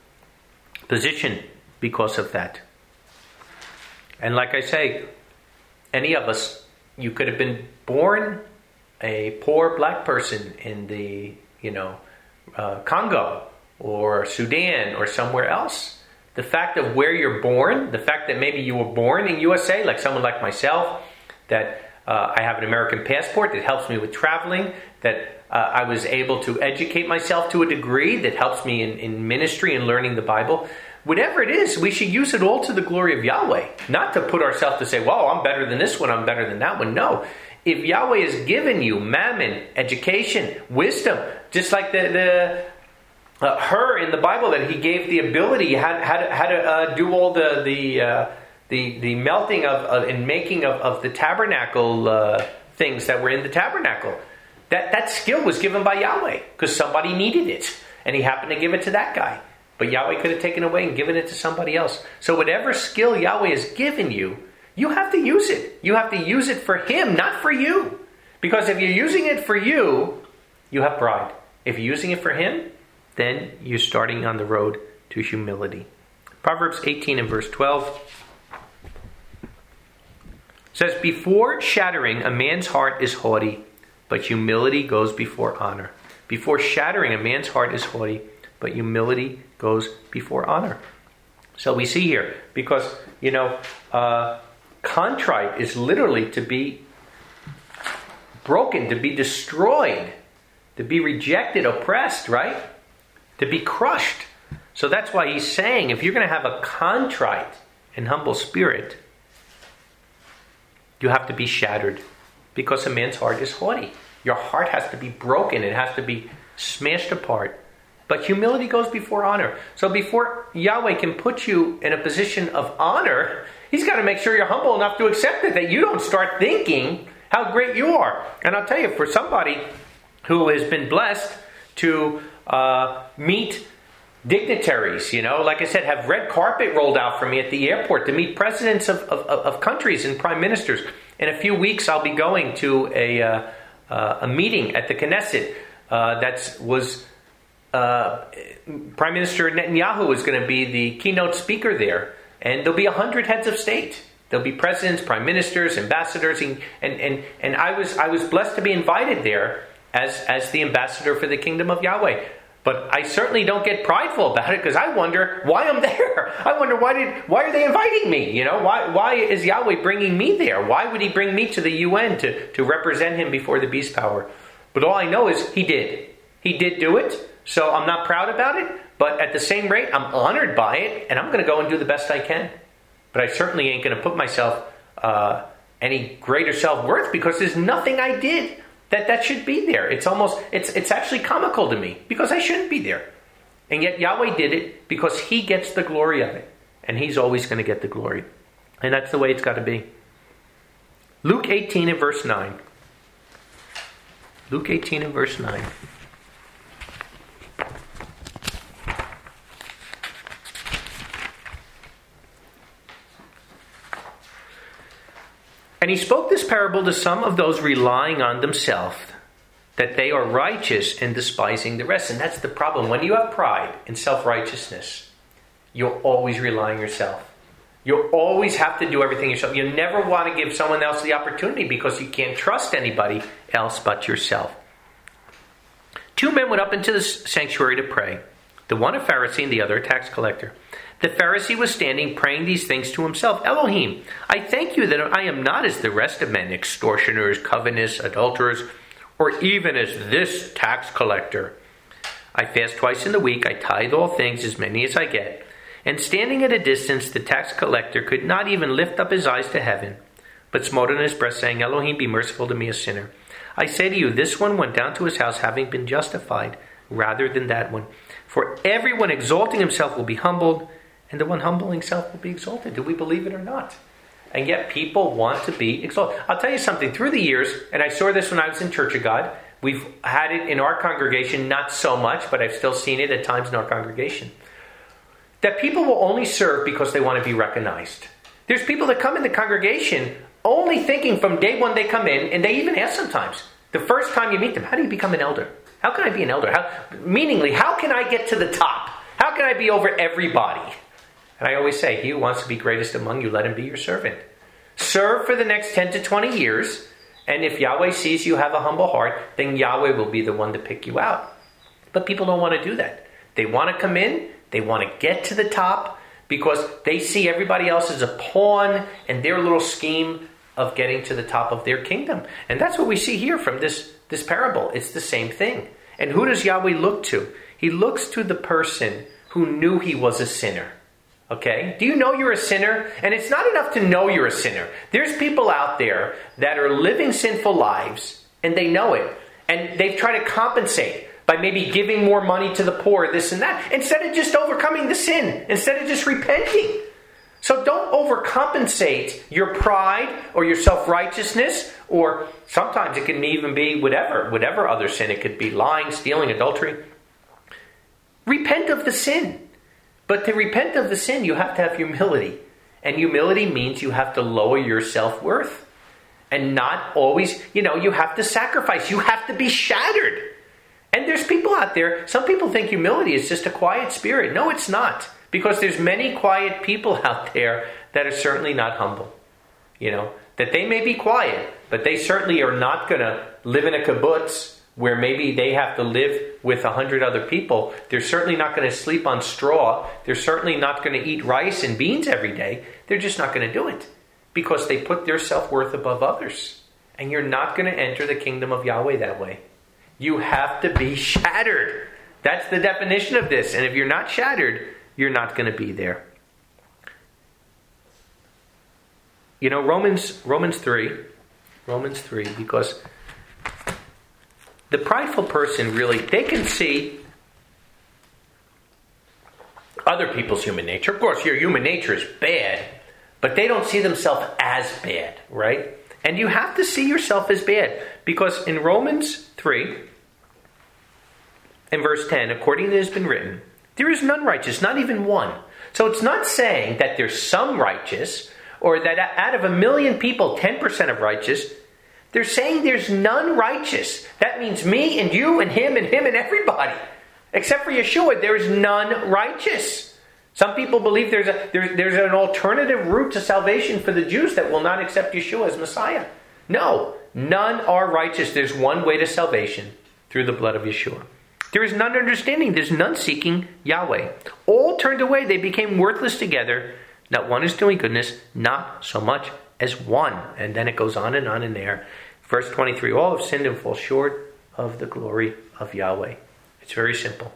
position because of that. And like I say, any of us, you could have been born a poor black person in the, you know, uh, Congo or Sudan or somewhere else. The fact of where you're born, the fact that maybe you were born in U S A, like someone like myself, that uh, I have an American passport that helps me with traveling, that uh, I was able to educate myself to a degree that helps me in, in ministry and learning the Bible. Whatever it is, we should use it all to the glory of Yahweh. Not to put ourselves to say, well, I'm better than this one, I'm better than that one. No. If Yahweh has given you mammon, education, wisdom, just like the, the uh, her in the Bible that he gave the ability, how, how to, how to uh, do all the the uh, the, the melting of, of and making of, of the tabernacle uh, things that were in the tabernacle. That, that skill was given by Yahweh because somebody needed it. And he happened to give it to that guy. But Yahweh could have taken away and given it to somebody else. So whatever skill Yahweh has given you, you have to use it. You have to use it for Him, not for you. Because if you're using it for you, you have pride. If you're using it for Him, then you're starting on the road to humility. Proverbs eighteen and verse twelve says, before shattering, a man's heart is haughty, but humility goes before honor. Before shattering, a man's heart is haughty, but humility goes before honor. So we see here, because, you know, uh, contrite is literally to be broken, to be destroyed, to be rejected, oppressed, right? To be crushed. So that's why he's saying, if you're going to have a contrite and humble spirit, you have to be shattered, because a man's heart is haughty. Your heart has to be broken. It has to be smashed apart. But humility goes before honor. So before Yahweh can put you in a position of honor, He's got to make sure you're humble enough to accept it, that you don't start thinking how great you are. And I'll tell you, for somebody who has been blessed to uh, meet dignitaries, you know, like I said, have red carpet rolled out for me at the airport to meet presidents of, of, of countries and prime ministers. In a few weeks, I'll be going to a uh, uh, a meeting at the Knesset uh, that was uh, Prime Minister Netanyahu is going to be the keynote speaker there, and there'll be a hundred heads of state. There'll be presidents, prime ministers, ambassadors, and and and I was I was blessed to be invited there as as the ambassador for the kingdom of Yahweh. But I certainly don't get prideful about it, because I wonder why I'm there. I wonder why did why are they inviting me? You know, why why is Yahweh bringing me there? Why would He bring me to the U N to, to represent Him before the beast power? But all I know is He did. He did do it. So I'm not proud about it. But at the same rate, I'm honored by it, and I'm going to go and do the best I can. But I certainly ain't going to put myself uh, any greater self-worth, because there's nothing I did that that should be there. It's almost, it's it's actually comical to me, because I shouldn't be there. And yet Yahweh did it because He gets the glory of it. And He's always going to get the glory. And that's the way it's got to be. Luke eighteen and verse nine. Luke eighteen and verse nine. And He spoke this parable to some of those relying on themselves, that they are righteous and despising the rest. And that's the problem. When you have pride and self-righteousness, you'll always rely on yourself. You'll always have to do everything yourself. You never want to give someone else the opportunity, because you can't trust anybody else but yourself. Two men went up into the sanctuary to pray, the one a Pharisee and the other a tax collector. The Pharisee was standing praying these things to himself. Elohim, I thank you that I am not as the rest of men, extortioners, covetous, adulterers, or even as this tax collector. I fast twice in the week. I tithe all things, as many as I get. And standing at a distance, the tax collector could not even lift up his eyes to heaven, but smote on his breast, saying, Elohim, be merciful to me, a sinner. I say to you, this one went down to his house having been justified, rather than that one. For everyone exalting himself will be humbled, and the one humbling himself will be exalted. Do we believe it or not? And yet people want to be exalted. I'll tell you something. Through the years, and I saw this when I was in Church of God, we've had it in our congregation, not so much, but I've still seen it at times in our congregation, that people will only serve because they want to be recognized. There's people that come in the congregation only thinking from day one they come in, and they even ask sometimes, the first time you meet them, how do you become an elder? How can I be an elder? How, meaningly, how can I get to the top? How can I be over everybody? And I always say, he who wants to be greatest among you, let him be your servant. Serve for the next ten to twenty years, and if Yahweh sees you have a humble heart, then Yahweh will be the one to pick you out. But people don't want to do that. They want to come in, they want to get to the top, because they see everybody else as a pawn in their little scheme of getting to the top of their kingdom. And that's what we see here from this, this parable. It's the same thing. And who does Yahweh look to? He looks to the person who knew he was a sinner. Okay? Do you know you're a sinner? And it's not enough to know you're a sinner. There's people out there that are living sinful lives, and they know it. And they've tried to compensate by maybe giving more money to the poor, this and that, instead of just overcoming the sin, instead of just repenting. So don't overcompensate your pride or your self-righteousness, or sometimes it can even be whatever, whatever other sin. It could be lying, stealing, adultery. Repent of the sin. But to repent of the sin, you have to have humility. And humility means you have to lower your self-worth. And not always, you know, you have to sacrifice. You have to be shattered. And there's people out there, some people think humility is just a quiet spirit. No, it's not. Because there's many quiet people out there that are certainly not humble. You know, that they may be quiet, but they certainly are not going to live in a kibbutz where maybe they have to live with a hundred other people. They're certainly not going to sleep on straw. They're certainly not going to eat rice and beans every day. They're just not going to do it because they put their self-worth above others. And you're not going to enter the kingdom of Yahweh that way. You have to be shattered. That's the definition of this. And if you're not shattered, you're not going to be there. You know, Romans Romans three, Romans three, because the prideful person really, they can see other people's human nature. Of course, your human nature is bad, but they don't see themselves as bad, right? And you have to see yourself as bad, because in Romans three, in verse ten, according to it has been written, there is none righteous, not even one. So it's not saying that there's some righteous, or that out of a million people, ten percent of righteous. They're saying there's none righteous. That means me and you and him and him and everybody. Except for Yeshua, there is none righteous. Some people believe there's a there's, there's an alternative route to salvation for the Jews that will not accept Yeshua as Messiah. No, none are righteous. There's one way to salvation, through the blood of Yeshua. There is none understanding. There's none seeking Yahweh. All turned away. They became worthless together. Not one is doing goodness, not so much as one. And then it goes on and on in there. Verse twenty-three, all have sinned and fall short of the glory of Yahweh. It's very simple.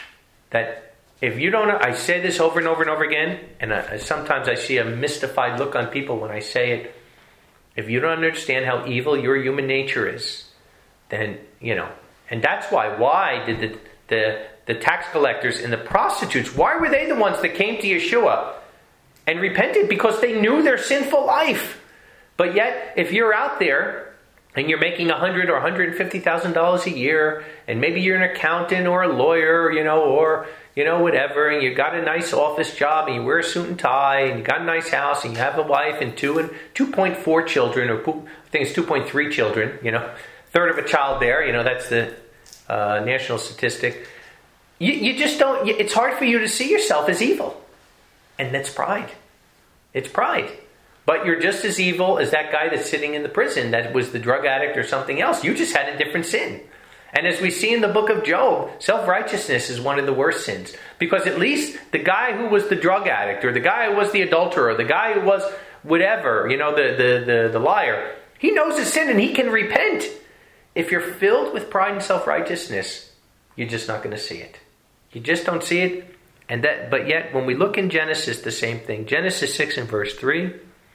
That if you don't, I say this over and over and over again, and I, sometimes I see a mystified look on people when I say it. If you don't understand how evil your human nature is, then, you know, and that's why, why did the, the, the tax collectors and the prostitutes, why were they the ones that came to Yeshua and repented? Because they knew their sinful life. But yet, if you're out there and you're making one hundred thousand dollars or one hundred fifty thousand dollars a year, and maybe you're an accountant or a lawyer, you know, or, you know, whatever, and you got a nice office job, and you wear a suit and tie, and you got a nice house, and you have a wife and two and two point four children, or I think it's two point three children, you know, third of a child there, you know, that's the uh, national statistic. You, you just don't, it's hard for you to see yourself as evil. And that's pride. It's pride. But you're just as evil as that guy that's sitting in the prison that was the drug addict or something else. You just had a different sin. And as we see in the book of Job, self-righteousness is one of the worst sins. Because at least the guy who was the drug addict, or the guy who was the adulterer, or the guy who was whatever, you know, the, the, the, the liar, he knows his sin and he can repent. If you're filled with pride and self-righteousness, you're just not going to see it. You just don't see it. And that, but yet, when we look in Genesis, the same thing. Genesis six and verse three.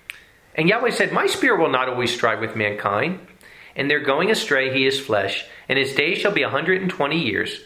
And Yahweh said, my spirit will not always strive with mankind. And their going astray, he is flesh. And his days shall be a hundred and twenty years.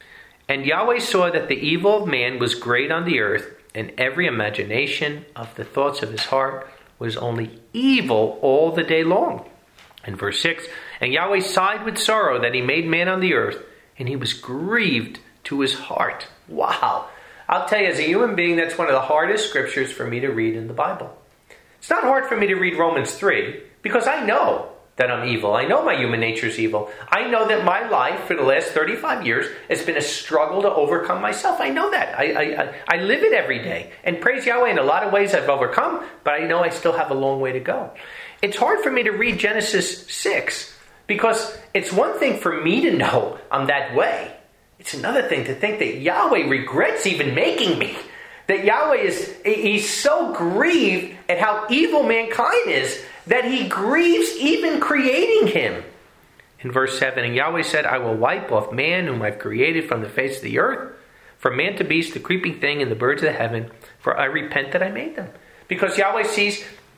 And Yahweh saw that the evil of man was great on the earth, and every imagination of the thoughts of his heart was only evil all the day long. And verse six, and Yahweh sighed with sorrow that he made man on the earth, and he was grieved to his heart. Wow. I'll tell you, as a human being, that's one of the hardest scriptures for me to read in the Bible. It's not hard for me to read Romans three, because I know that I'm evil. I know my human nature is evil. I know that my life for the last thirty-five years has been a struggle to overcome myself. I know that. I, I, I live it every day. And praise Yahweh, in a lot of ways I've overcome, but I know I still have a long way to go. It's hard for me to read Genesis six, because it's one thing for me to know I'm that way. It's another thing to think that Yahweh regrets even making me. That Yahweh is, he's so grieved at how evil mankind is that he grieves even creating him. In verse seven, and Yahweh said, I will wipe off man whom I've created from the face of the earth, from man to beast, the creeping thing, and the birds of the heaven, for I repent that I made them. Because Yahweh sees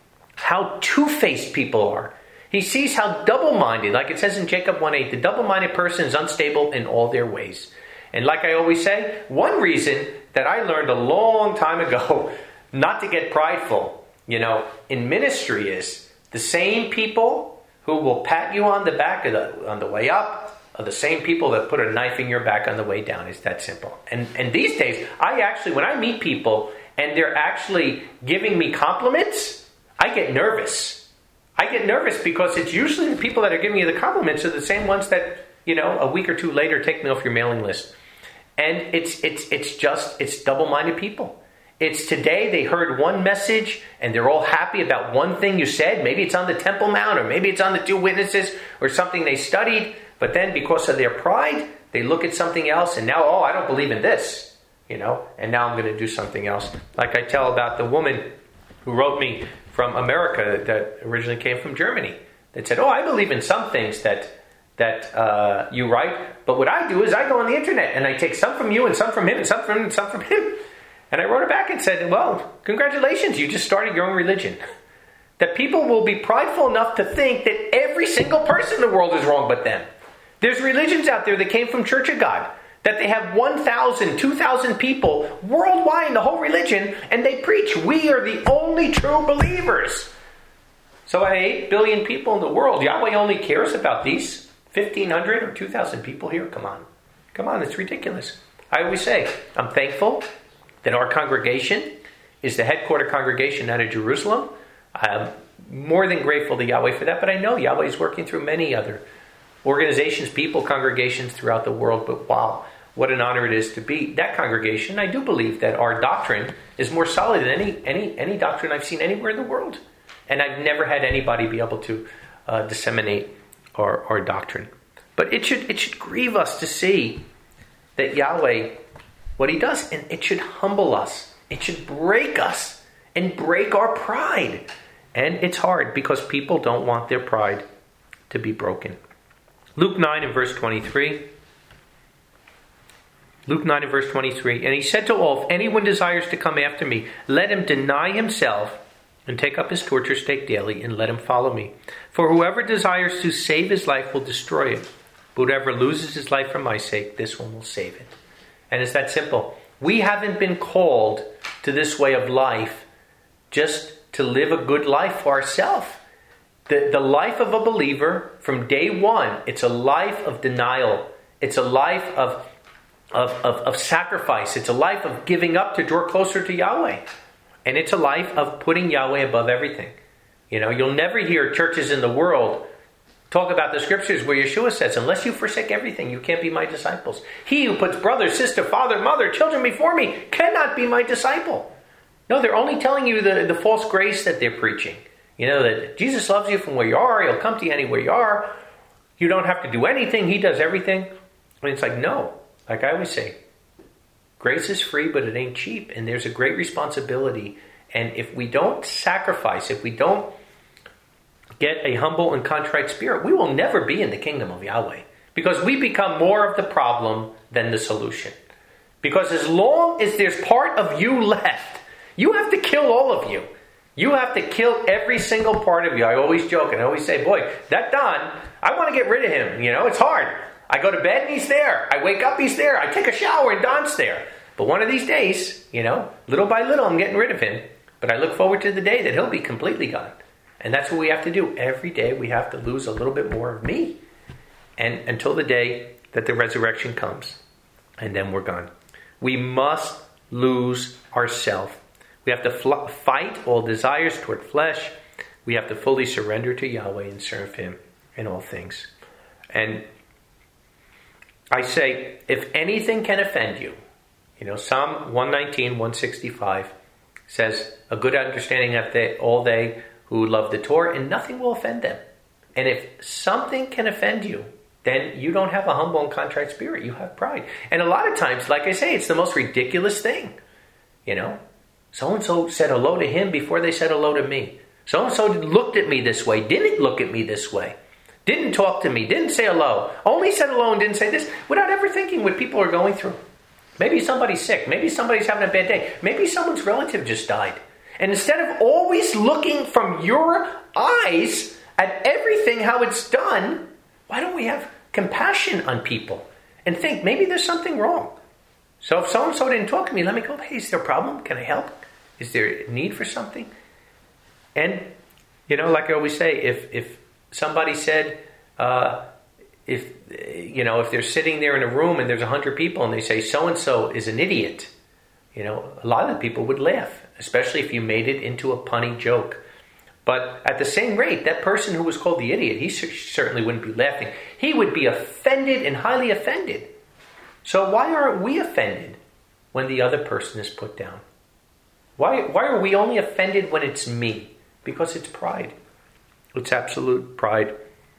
how two-faced people are. He sees how double-minded, like it says in Jacob one eight, the double-minded person is unstable in all their ways. And like I always say, one reason that I learned a long time ago not to get prideful, you know, in ministry is the same people who will pat you on the back of the, on the way up are the same people that put a knife in your back on the way down. It's that simple. And and these days, I actually, when I meet people and they're actually giving me compliments, I get nervous. I get nervous because it's usually the people that are giving you the compliments are the same ones that, you know, a week or two later take me off your mailing list. And it's it's it's just, it's double-minded people. It's today they heard one message and they're all happy about one thing you said. Maybe it's on the Temple Mount, or maybe it's on the two witnesses, or something they studied. But then because of their pride, they look at something else and now, oh, I don't believe in this, you know, and now I'm going to do something else. Like I tell about the woman who wrote me from America that originally came from Germany that said, oh, I believe in some things that that uh, you write, but what I do is I go on the internet and I take some from you and some from him and some from him and some from him. And I wrote her back and said, well, congratulations, you just started your own religion. That people will be prideful enough to think that every single person in the world is wrong but them. There's religions out there that came from Church of God, that they have one thousand, two thousand people worldwide in the whole religion, and they preach, we are the only true believers. So out of eight billion people in the world, Yahweh only cares about these fifteen hundred or two thousand people here? Come on. Come on, it's ridiculous. I always say, I'm thankful that our congregation is the headquarter congregation out of Jerusalem. I'm more than grateful to Yahweh for that, but I know Yahweh is working through many other organizations, people, congregations throughout the world. But wow, what an honor it is to be that congregation. I do believe that our doctrine is more solid than any any any doctrine I've seen anywhere in the world. And I've never had anybody be able to uh, disseminate our, our doctrine. But it should it should grieve us to see that Yahweh, what he does, and it should humble us. It should break us and break our pride. And it's hard because people don't want their pride to be broken. Luke nine and verse twenty-three. Luke nine and verse twenty-three. And he said to all, if anyone desires to come after me, let him deny himself and take up his torture stake daily and let him follow me. For whoever desires to save his life will destroy it. But whoever loses his life for my sake, this one will save it. And it's that simple. We haven't been called to this way of life just to live a good life for ourselves. The, the life of a believer, from day one, it's a life of denial. It's a life of, of, of, of sacrifice. It's a life of giving up to draw closer to Yahweh. And it's a life of putting Yahweh above everything. You know, you'll never hear churches in the world talk about the scriptures where Yeshua says, unless you forsake everything, you can't be my disciples. He who puts brother, sister, father, mother, children before me cannot be my disciple. No, they're only telling you the, the false grace that they're preaching. You know, that Jesus loves you from where you are. He'll come to you anywhere you are. You don't have to do anything. He does everything. And it's like, no. Like I always say, grace is free, but it ain't cheap. And there's a great responsibility. And if we don't sacrifice, if we don't get a humble and contrite spirit, we will never be in the kingdom of Yahweh. Because we become more of the problem than the solution. Because as long as there's part of you left, you have to kill all of you. You have to kill every single part of you. I always joke and I always say, boy, that Don, I want to get rid of him. You know, it's hard. I go to bed and he's there. I wake up, he's there. I take a shower and Don's there. But one of these days, you know, little by little, I'm getting rid of him. But I look forward to the day that he'll be completely gone. And that's what we have to do. Every day we have to lose a little bit more of me. And until the day that the resurrection comes. And then we're gone. We must lose ourselves. We have to fl- fight all desires toward flesh. We have to fully surrender to Yahweh and serve him in all things. And I say, if anything can offend you, you know, Psalm one nineteen, one sixty-five says, a good understanding of they, all they who love the Torah, and nothing will offend them. And if something can offend you, then you don't have a humble and contrite spirit. You have pride. And a lot of times, like I say, it's the most ridiculous thing. You know, so-and-so said hello to him before they said hello to me. So-and-so looked at me this way, didn't look at me this way. Didn't talk to me, didn't say hello. Only said hello and didn't say this, without ever thinking what people are going through. Maybe somebody's sick. Maybe somebody's having a bad day. Maybe someone's relative just died. And instead of always looking from your eyes at everything, how it's done, why don't we have compassion on people and think maybe there's something wrong? So if so-and-so didn't talk to me, let me go, hey, is there a problem? Can I help? Is there a need for something? And, you know, like I always say, if if somebody said, uh, if, you know, if they're sitting there in a room and there's a hundred people and they say so-and-so is an idiot, you know, a lot of the people would laugh, especially if you made it into a punny joke. But at the same rate, that person who was called the idiot, he certainly wouldn't be laughing. He would be offended and highly offended. So why aren't we offended when the other person is put down? Why, why are we only offended when it's me? Because it's pride. It's absolute pride.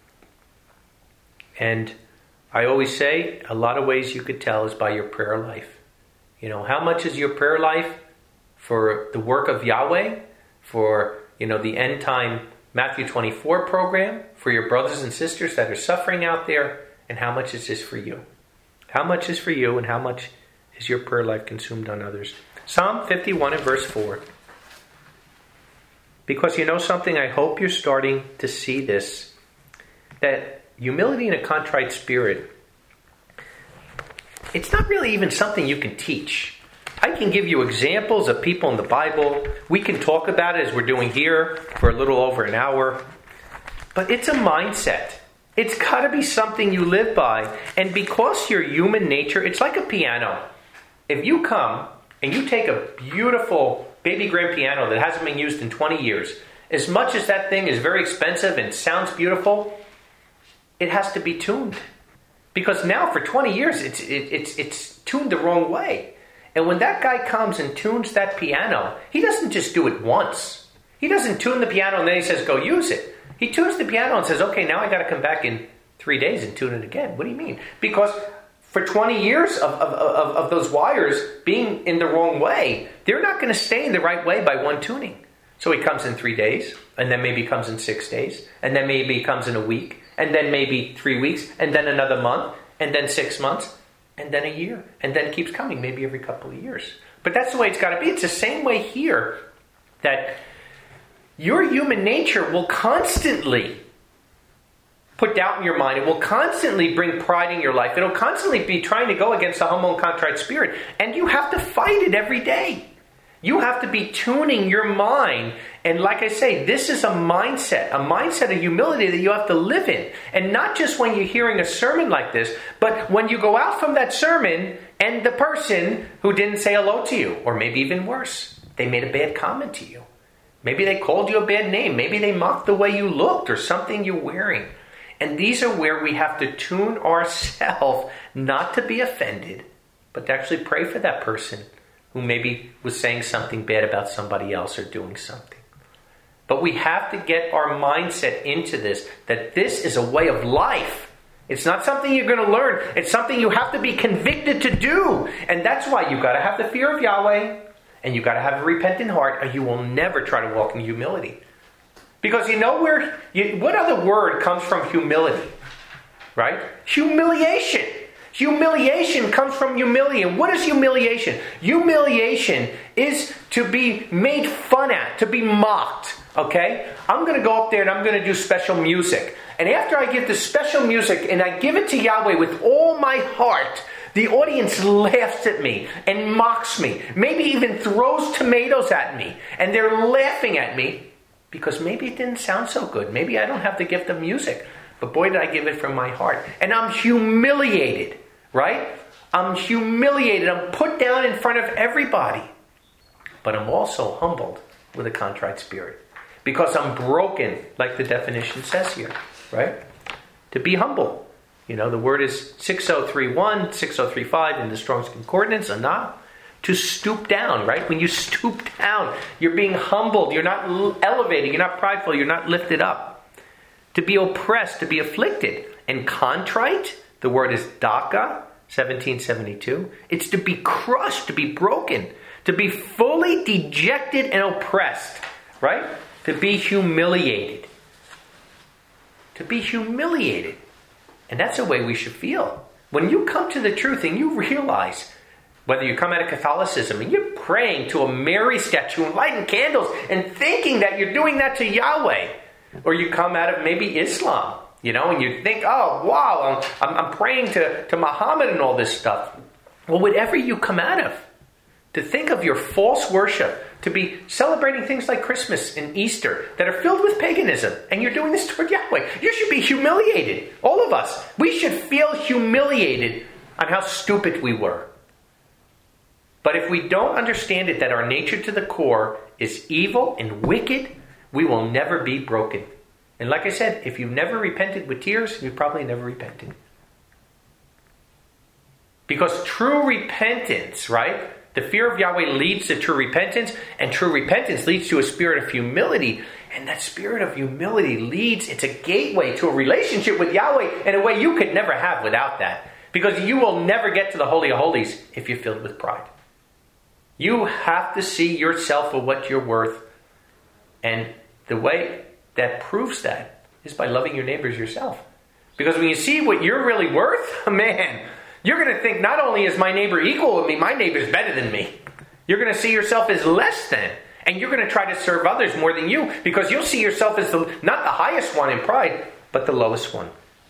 And I always say, a lot of ways you could tell is by your prayer life. You know, how much is your prayer life for the work of Yahweh, for, you know, the end time Matthew twenty-four program, for your brothers and sisters that are suffering out there, and how much is this for you? How much is for you, and how much is your prayer life consumed on others? Psalm fifty-one and verse four. Because you know something, I hope you're starting to see this, that humility and a contrite spirit, it's not really even something you can teach. I can give you examples of people in the Bible. We can talk about it as we're doing here for a little over an hour. But it's a mindset. It's got to be something you live by. And because you're human nature, it's like a piano. If you come and you take a beautiful baby grand piano that hasn't been used in twenty years, as much as that thing is very expensive and sounds beautiful, it has to be tuned. Because now for twenty years, it's it, it's it's tuned the wrong way. And when that guy comes and tunes that piano, he doesn't just do it once. He doesn't tune the piano and then he says, go use it. He tunes the piano and says, okay, now I got to come back in three days and tune it again. What do you mean? Because for twenty years of, of, of, of those wires being in the wrong way, they're not going to stay in the right way by one tuning. So he comes in three days, and then maybe comes in six days, and then maybe comes in a week, and then maybe three weeks, and then another month, and then six months, and then a year, and then keeps coming maybe every couple of years. But that's the way it's got to be. It's the same way here, that your human nature will constantly put doubt in your mind. It will constantly bring pride in your life. It'll constantly be trying to go against the humble and contrite spirit. And you have to fight it every day. You have to be tuning your mind. And like I say, this is a mindset, a mindset of humility that you have to live in. And not just when you're hearing a sermon like this, but when you go out from that sermon and the person who didn't say hello to you, or maybe even worse, they made a bad comment to you. Maybe they called you a bad name. Maybe they mocked the way you looked or something you're wearing. And these are where we have to tune ourselves not to be offended, but to actually pray for that person who maybe was saying something bad about somebody else or doing something. But we have to get our mindset into this, that this is a way of life. It's not something you're going to learn. It's something you have to be convicted to do. And that's why you've got to have the fear of Yahweh, and you've got to have a repentant heart, or you will never try to walk in humility. Because you know where, you, what other word comes from humility? Right? Humiliation. Humiliation comes from humiliation. What is humiliation? Humiliation is to be made fun at, to be mocked. Okay? I'm going to go up there and I'm going to do special music. And after I give the special music and I give it to Yahweh with all my heart, the audience laughs at me and mocks me. Maybe even throws tomatoes at me. And they're laughing at me because maybe it didn't sound so good. Maybe I don't have the gift of music. But boy, did I give it from my heart. And I'm humiliated. Right? I'm humiliated. I'm put down in front of everybody. But I'm also humbled with a contrite spirit. Because I'm broken, like the definition says here. Right? To be humble. You know, the word is six oh three one, six oh three five in the Strong's Concordance, anah. To stoop down, right? When you stoop down, you're being humbled. You're not elevating. You're not prideful. You're not lifted up. To be oppressed, to be afflicted. And contrite, the word is daka, seventeen seventy-two. It's to be crushed, to be broken, to be fully dejected and oppressed, right? To be humiliated. To be humiliated. And that's the way we should feel. When you come to the truth and you realize, whether you come out of Catholicism and you're praying to a Mary statue and lighting candles and thinking that you're doing that to Yahweh, or you come out of maybe Islam, you know, and you think, oh, wow, I'm, I'm praying to, to Muhammad and all this stuff. Well, whatever you come out of, to think of your false worship, to be celebrating things like Christmas and Easter that are filled with paganism, and you're doing this toward Yahweh. You should be humiliated. All of us. We should feel humiliated on how stupid we were. But if we don't understand it, that our nature to the core is evil and wicked, we will never be broken. And like I said, if you've never repented with tears, you've probably never repented. Because true repentance, right? The fear of Yahweh leads to true repentance, and true repentance leads to a spirit of humility. And that spirit of humility leads, it's a gateway to a relationship with Yahweh in a way you could never have without that. Because you will never get to the Holy of Holies if you're filled with pride. You have to see yourself for what you're worth. And the way that proves that is by loving your neighbors yourself. Because when you see what you're really worth, man, you're going to think not only is my neighbor equal with me, my neighbor's better than me. You're going to see yourself as less than. And you're going to try to serve others more than you. Because you'll see yourself as the, not the highest one in pride, but the lowest one.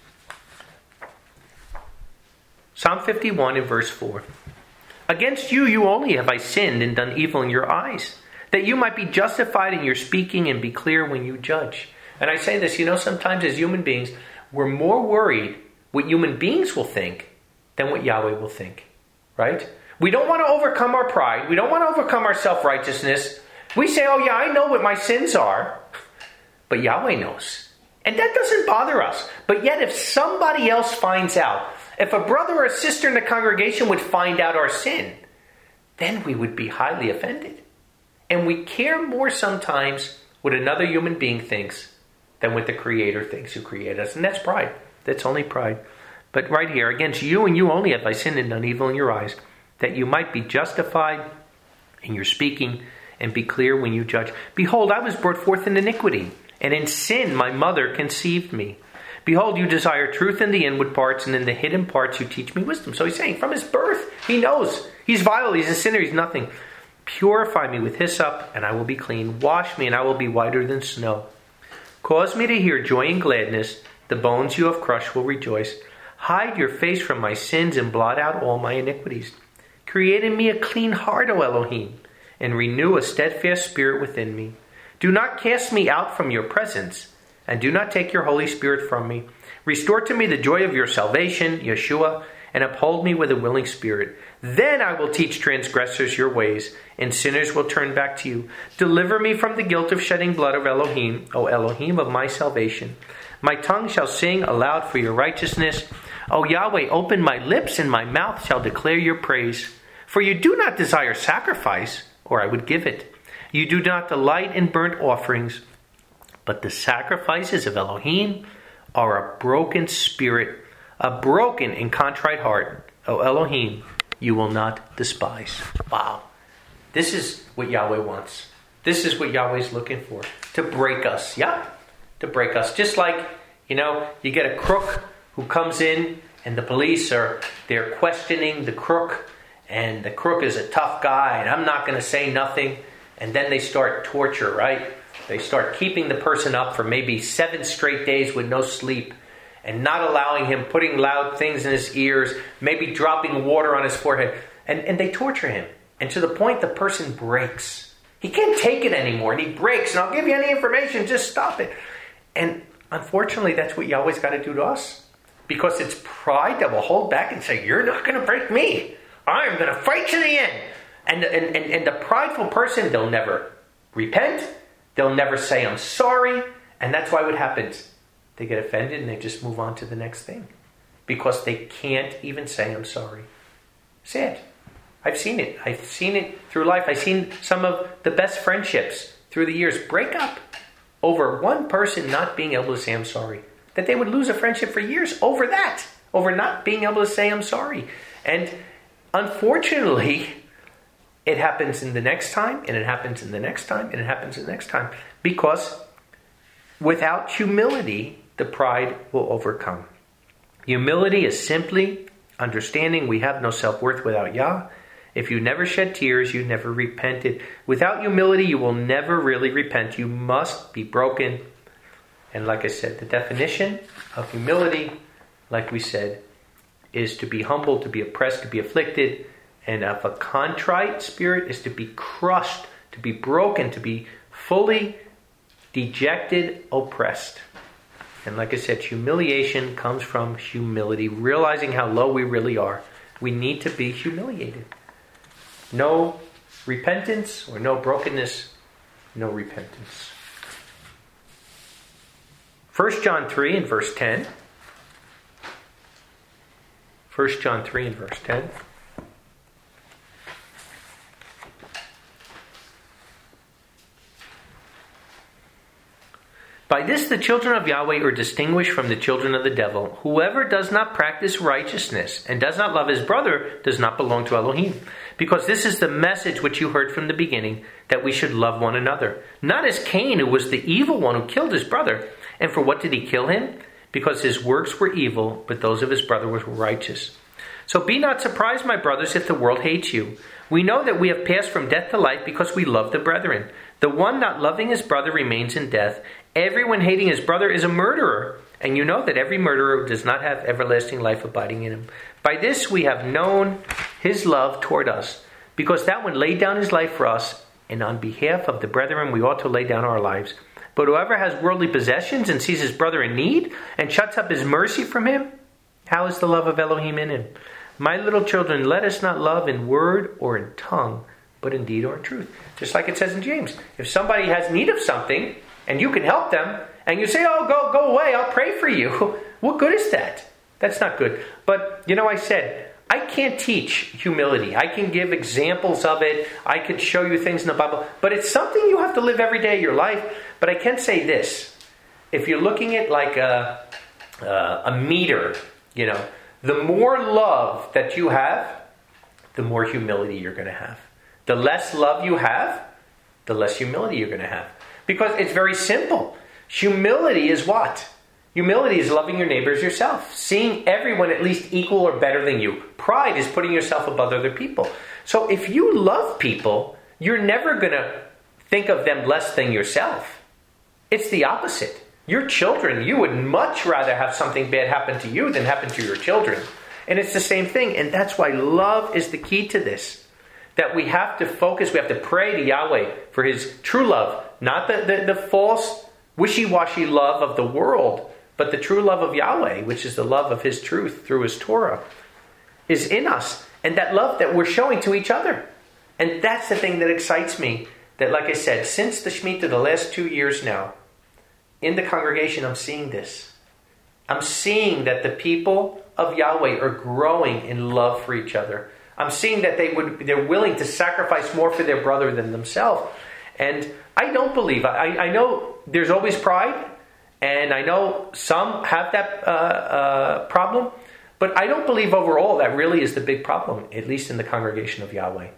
Psalm fifty-one and verse four. Against you, you only have I sinned and done evil in your eyes, that you might be justified in your speaking and be clear when you judge. And I say this, you know, sometimes as human beings, we're more worried what human beings will think than what Yahweh will think. Right? We don't want to overcome our pride. We don't want to overcome our self-righteousness. We say, oh yeah, I know what my sins are. But Yahweh knows. And that doesn't bother us. But yet if somebody else finds out, if a brother or a sister in the congregation would find out our sin, then we would be highly offended. And we care more sometimes what another human being thinks than what the Creator thinks who created us. And that's pride. That's only pride. But right here, against you and you only have I sinned and done evil in your eyes, that you might be justified in your speaking and be clear when you judge. Behold, I was brought forth in iniquity, and in sin my mother conceived me. Behold, you desire truth in the inward parts, and in the hidden parts you teach me wisdom. So he's saying, from his birth, he knows. He's vile, he's a sinner, he's nothing. Purify me with hyssop, and I will be clean. Wash me, and I will be whiter than snow. Cause me to hear joy and gladness. The bones you have crushed will rejoice. Hide your face from my sins, and blot out all my iniquities. Create in me a clean heart, O Elohim, and renew a steadfast spirit within me. Do not cast me out from your presence, and do not take your Holy Spirit from me. Restore to me the joy of your salvation, Yeshua, and uphold me with a willing spirit. Then I will teach transgressors your ways, and sinners will turn back to you. Deliver me from the guilt of shedding blood of Elohim, O Elohim of my salvation. My tongue shall sing aloud for your righteousness. O Yahweh, open my lips, and my mouth shall declare your praise. For you do not desire sacrifice, or I would give it. You do not delight in burnt offerings. But the sacrifices of Elohim are a broken spirit, a broken and contrite heart. O Elohim, you will not despise. Wow. This is what Yahweh wants. This is what Yahweh's looking for. To break us. Yeah. To break us. Just like, you know, you get a crook who comes in and the police are, they're questioning the crook. And the crook is a tough guy and I'm not going to say nothing. And then they start torture, right? They start keeping the person up for maybe seven straight days with no sleep and not allowing him, putting loud things in his ears, maybe dropping water on his forehead. And, and they torture him. And to the point the person breaks. He can't take it anymore and he breaks. And I'll give you any information, just stop it. And unfortunately, that's what Yahweh's got to do to us. Because it's pride that will hold back and say, you're not going to break me. I'm going to fight to the end. And, and, and, and the prideful person, they'll never repent. They'll never say, I'm sorry. And that's why what happens? They get offended and they just move on to the next thing. Because they can't even say, I'm sorry. Sad. I've seen it. I've seen it through life. I've seen some of the best friendships through the years break up over one person not being able to say, I'm sorry. That they would lose a friendship for years over that. Over not being able to say, I'm sorry. And unfortunately, it happens in the next time, and it happens in the next time, and it happens in the next time. Because without humility, the pride will overcome. Humility is simply understanding we have no self-worth without Yah. If you never shed tears, you never repented. Without humility, you will never really repent. You must be broken. And like I said, the definition of humility, like we said, is to be humble, to be oppressed, to be afflicted, And of a contrite spirit is to be crushed, to be broken, to be fully dejected, oppressed. And like I said, humiliation comes from humility, realizing how low we really are. We need to be humiliated. No repentance or no brokenness, no repentance. First John three and verse ten. First John three and verse ten. By this the children of Yahweh are distinguished from the children of the devil. Whoever does not practice righteousness and does not love his brother does not belong to Elohim. Because this is the message which you heard from the beginning, that we should love one another. Not as Cain, who was the evil one who killed his brother. And for what did he kill him? Because his works were evil, but those of his brother were righteous. So be not surprised, my brothers, if the world hates you. We know that we have passed from death to life because we love the brethren. The one not loving his brother remains in death. Everyone hating his brother is a murderer. And you know that every murderer does not have everlasting life abiding in him. By this we have known his love toward us, because that one laid down his life for us, and on behalf of the brethren we ought to lay down our lives. But whoever has worldly possessions and sees his brother in need and shuts up his mercy from him, how is the love of Elohim in him? My little children, let us not love in word or in tongue, but in deed or in truth. Just like it says in James. If somebody has need of something and you can help them, and you say, oh, go, go away, I'll pray for you. What good is that? That's not good. But, you know, I said, I can't teach humility. I can give examples of it. I can show you things in the Bible. But it's something you have to live every day of your life. But I can say this. If you're looking at like a, uh, a meter, you know, the more love that you have, the more humility you're going to have. The less love you have, the less humility you're going to have. Because it's very simple. Humility is what? Humility is loving your neighbor as yourself. Seeing everyone at least equal or better than you. Pride is putting yourself above other people. So if you love people, you're never going to think of them less than yourself. It's the opposite. Your children, you would much rather have something bad happen to you than happen to your children. And it's the same thing. And that's why love is the key to this. That we have to focus, we have to pray to Yahweh for his true love. Not the, the, the false, wishy-washy love of the world, but the true love of Yahweh, which is the love of his truth through his Torah, is in us. And that love that we're showing to each other. And that's the thing that excites me. That, like I said, since the Shemitah, the last two years now, in the congregation, I'm seeing this. I'm seeing that the people of Yahweh are growing in love for each other. I'm seeing that they would, they're willing to sacrifice more for their brother than themselves. And I don't believe, I, I know there's always pride, and I know some have that uh, uh, problem, but I don't believe overall that really is the big problem, at least in the congregation of Yahweh.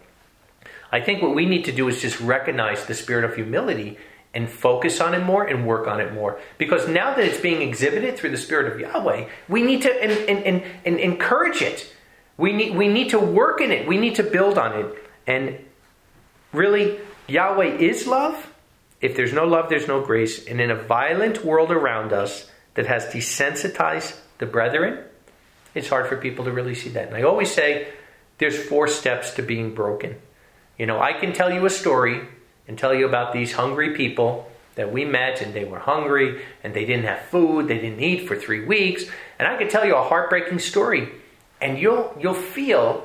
I think what we need to do is just recognize the spirit of humility and focus on it more and work on it more. Because now that it's being exhibited through the spirit of Yahweh, we need to and, and, and, and encourage it. We need, we need to work in it. We need to build on it. And really, Yahweh is love. If there's no love, there's no grace. And in a violent world around us that has desensitized the brethren, it's hard for people to really see that. And I always say, there's four steps to being broken. You know, I can tell you a story and tell you about these hungry people that we met, and they were hungry, and they didn't have food, they didn't eat for three weeks. And I can tell you a heartbreaking story, and you'll you'll feel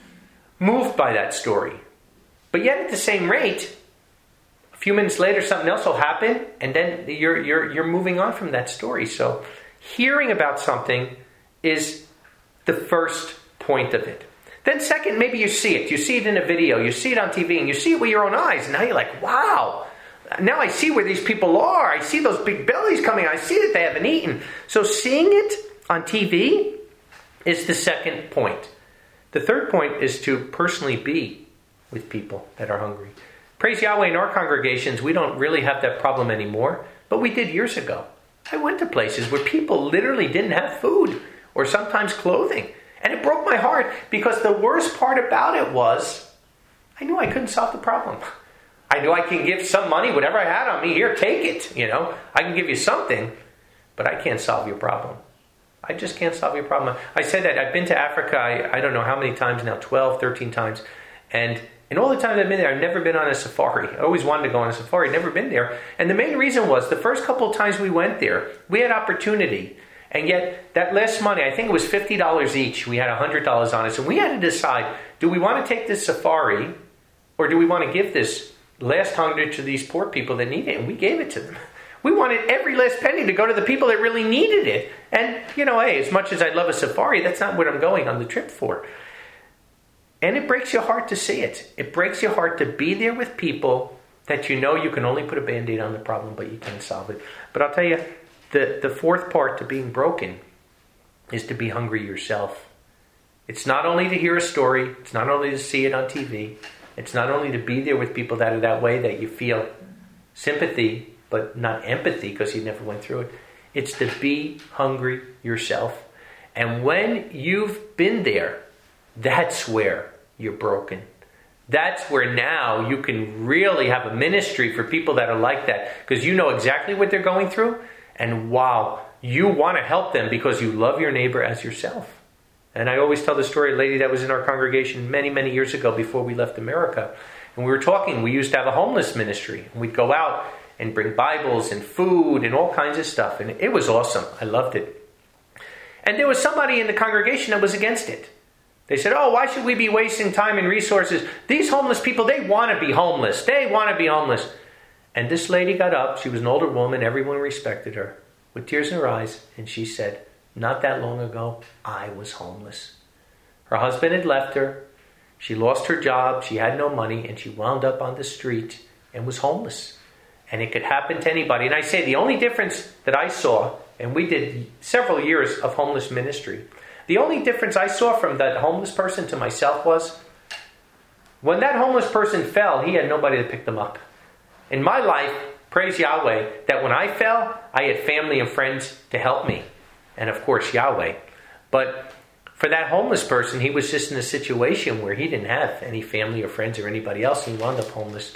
moved by that story. But yet at the same rate, a few minutes later, something else will happen, and then you're you're you're moving on from that story. So hearing about something is the first point of it. Then second, maybe you see it. You see it in a video. You see it on T V, and you see it with your own eyes. And now you're like, wow. Now I see where these people are. I see those big bellies coming. I see that they haven't eaten. So seeing it on T V is the second point. The third point is to personally be with people that are hungry. Praise Yahweh, in our congregations, we don't really have that problem anymore. But we did years ago. I went to places where people literally didn't have food or sometimes clothing. And it broke my heart, because the worst part about it was I knew I couldn't solve the problem. I knew I can give some money, whatever I had on me, here, take it. You know, I can give you something, but I can't solve your problem. I just can't solve your problem. I said that. I've been to Africa, I, I don't know how many times now, twelve, thirteen times. And in all the times I've been there, I've never been on a safari. I always wanted to go on a safari, never been there. And the main reason was the first couple of times we went there, we had opportunity. And yet that last money, I think it was fifty dollars each. We had one hundred dollars on us. And we had to decide, do we want to take this safari or do we want to give this last hundred to these poor people that need it? And we gave it to them. We wanted every last penny to go to the people that really needed it. And, you know, hey, as much as I love a safari, that's not what I'm going on the trip for. And it breaks your heart to see it. It breaks your heart to be there with people that you know you can only put a Band-Aid on the problem, but you can't solve it. But I'll tell you, the, the fourth part to being broken is to be hungry yourself. It's not only to hear a story. It's not only to see it on T V. It's not only to be there with people that are that way, that you feel sympathy, but not empathy because you never went through it. It's to be hungry yourself. And when you've been there, that's where you're broken. That's where now you can really have a ministry for people that are like that, because you know exactly what they're going through. And wow, you want to help them because you love your neighbor as yourself. And I always tell the story of a lady that was in our congregation many, many years ago before we left America. And we were talking, we used to have a homeless ministry. And we'd go out and bring Bibles and food and all kinds of stuff. And it was awesome. I loved it. And there was somebody in the congregation that was against it. They said, oh, why should we be wasting time and resources? These homeless people, they want to be homeless. They want to be homeless. And this lady got up. She was an older woman. Everyone respected her. With tears in her eyes. And she said, not that long ago, I was homeless. Her husband had left her. She lost her job. She had no money. And she wound up on the street and was homeless. And it could happen to anybody. And I say the only difference that I saw, and we did several years of homeless ministry, the only difference I saw from that homeless person to myself was, when that homeless person fell, he had nobody to pick them up. In my life, praise Yahweh, that when I fell, I had family and friends to help me. And of course, Yahweh. But for that homeless person, he was just in a situation where he didn't have any family or friends or anybody else, and he wound up homeless.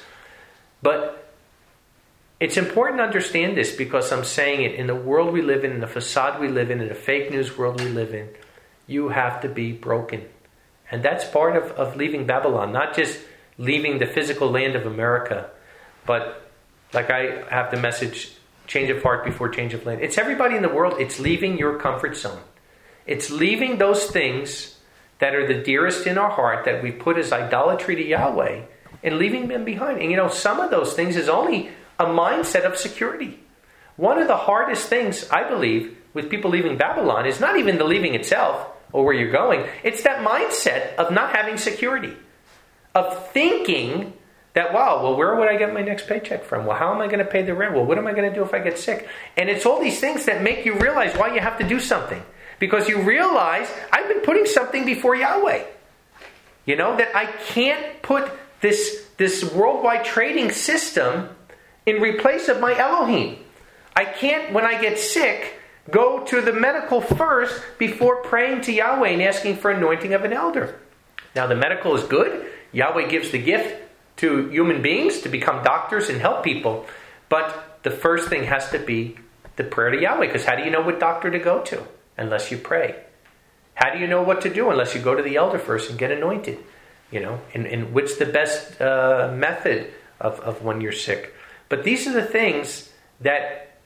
But it's important to understand this, because I'm saying it, in the world we live in, in the facade we live in, in the fake news world we live in, you have to be broken. And that's part of, of leaving Babylon, not just leaving the physical land of America, but like I have the message, change of heart before change of land. It's everybody in the world. It's leaving your comfort zone. It's leaving those things that are the dearest in our heart that we put as idolatry to Yahweh and leaving them behind. And you know, some of those things is only a mindset of security. One of the hardest things, I believe, with people leaving Babylon is not even the leaving itself or where you're going. It's that mindset of not having security. Of thinking that, wow, well, where would I get my next paycheck from? Well, how am I going to pay the rent? Well, what am I going to do if I get sick? And it's all these things that make you realize why you have to do something. Because you realize, I've been putting something before Yahweh. You know, that I can't put this, this worldwide trading system in replace of my Elohim. I can't, when I get sick, go to the medical first before praying to Yahweh and asking for anointing of an elder. Now, the medical is good. Yahweh gives the gift to human beings to become doctors and help people. But the first thing has to be the prayer to Yahweh. Because how do you know what doctor to go to unless you pray? How do you know what to do unless you go to the elder first and get anointed? You know, and, and what's the best uh, method of, of when you're sick? But these are the things that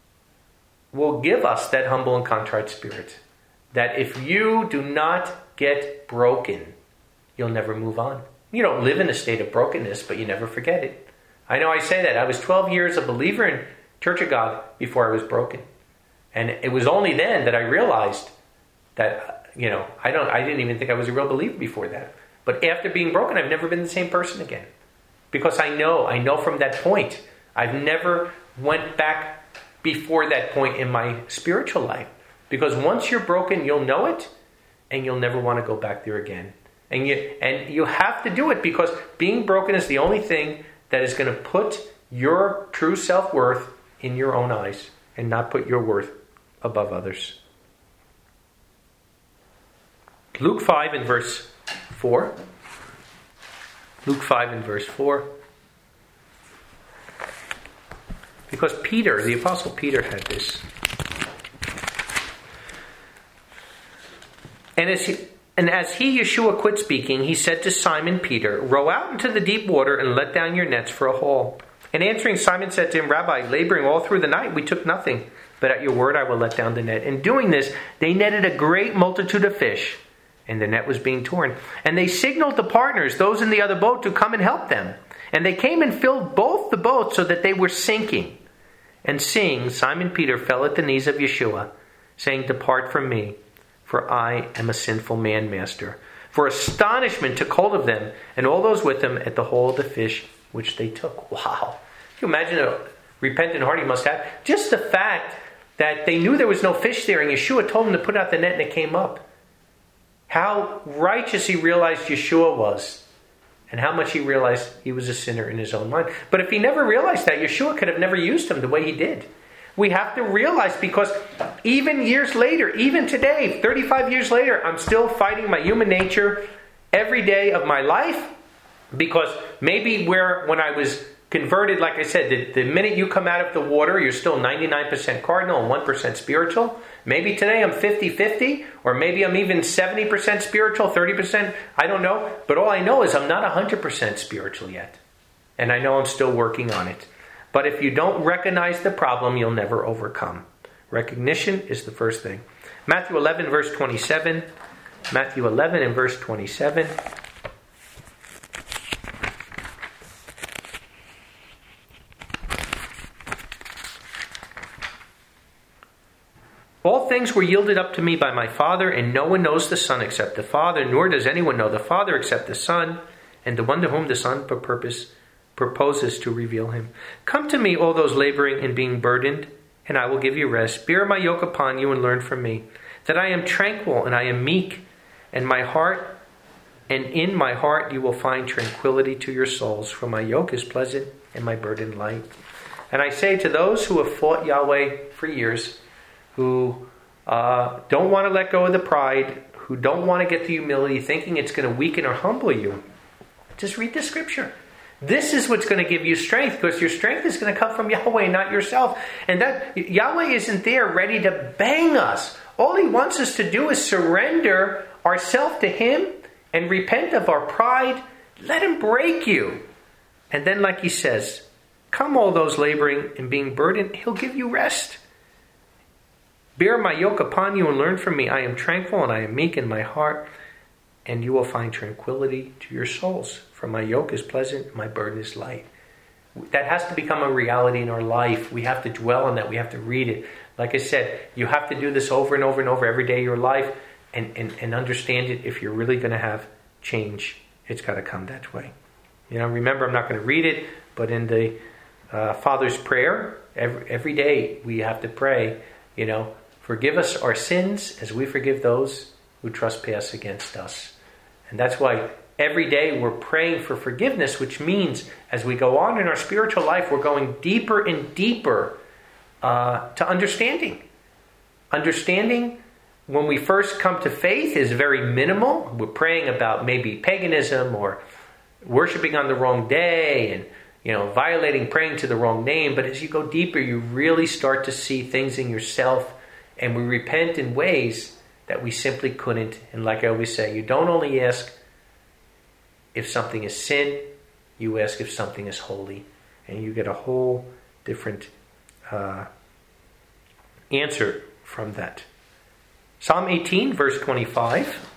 will give us that humble and contrite spirit. That if you do not get broken, you'll never move on. You don't live in a state of brokenness, but you never forget it. I know I say that. I was twelve years a believer in Church of God before I was broken. And it was only then that I realized that, you know, I don't. I didn't even think I was a real believer before that. But after being broken, I've never been the same person again. Because I know, I know from that point, I've never went back before that point in my spiritual life. Because once you're broken, you'll know it, and you'll never want to go back there again. And you and you have to do it, because being broken is the only thing that is going to put your true self-worth in your own eyes and not put your worth above others. Luke five and verse four. Luke five and verse four. Because Peter, the Apostle Peter, had this. And as he, and as he, Yeshua, quit speaking, he said to Simon Peter, row out into the deep water and let down your nets for a haul. And answering, Simon said to him, Rabbi, laboring all through the night, we took nothing. But at your word I will let down the net. In doing this, they netted a great multitude of fish, and the net was being torn. And they signaled the partners, those in the other boat, to come and help them. And they came and filled both the boats so that they were sinking. And seeing, Simon Peter fell at the knees of Yeshua, saying, depart from me, for I am a sinful man, Master. For astonishment took hold of them, and all those with them, at the whole of the fish which they took. Wow. Can you imagine a repentant heart he must have? Just the fact that they knew there was no fish there, and Yeshua told them to put out the net, and it came up. How righteous he realized Yeshua was, and how much he realized he was a sinner in his own mind. But if he never realized that, Yeshua could have never used him the way he did. We have to realize, because even years later, even today, thirty-five years later, I'm still fighting my human nature every day of my life. Because maybe where when I was converted, like I said, the, the minute you come out of the water, you're still ninety-nine percent cardinal and one percent spiritual. Maybe today I'm fifty-fifty, or maybe I'm even seventy percent spiritual, thirty percent. I don't know. But all I know is I'm not one hundred percent spiritual yet. And I know I'm still working on it. But if you don't recognize the problem, you'll never overcome. Recognition is the first thing. Matthew eleven, verse twenty-seven. Matthew eleven and verse twenty-seven. All things were yielded up to me by my Father, and no one knows the Son except the Father, nor does anyone know the Father except the Son, and the one to whom the Son for purpose proposes to reveal him. Come to me, all those laboring and being burdened, and I will give you rest. Bear my yoke upon you and learn from me, that I am tranquil and I am meek, and my heart, and in my heart you will find tranquility to your souls, for my yoke is pleasant and my burden light. And I say to those who have fought Yahweh for years, who uh, don't want to let go of the pride, who don't want to get the humility, thinking it's going to weaken or humble you, just read the scripture. This is what's going to give you strength, because your strength is going to come from Yahweh, not yourself. And that Yahweh isn't there ready to bang us. All he wants us to do is surrender ourselves to him and repent of our pride. Let him break you. And then, like he says, come all those laboring and being burdened, he'll give you rest. Bear my yoke upon you and learn from me. I am tranquil and I am meek in my heart, and you will find tranquility to your souls. For my yoke is pleasant, my burden is light. That has to become a reality in our life. We have to dwell on that. We have to read it. Like I said, you have to do this over and over and over every day of your life, and, and, and understand it. If you're really going to have change, it's got to come that way. You know, remember, I'm not going to read it, but in the uh, Father's Prayer, every, every day we have to pray, you know, forgive us our sins as we forgive those who trespass against us. And that's why every day we're praying for forgiveness, which means as we go on in our spiritual life, we're going deeper and deeper uh, to understanding. Understanding, when we first come to faith, is very minimal. We're praying about maybe paganism or worshiping on the wrong day and, you know, violating, praying to the wrong name. But as you go deeper, you really start to see things in yourself, and we repent in ways that we simply couldn't. And like I always say, you don't only ask if something is sin, you ask if something is holy. And you get a whole different uh, answer from that. Psalm eighteen, verse twenty-five.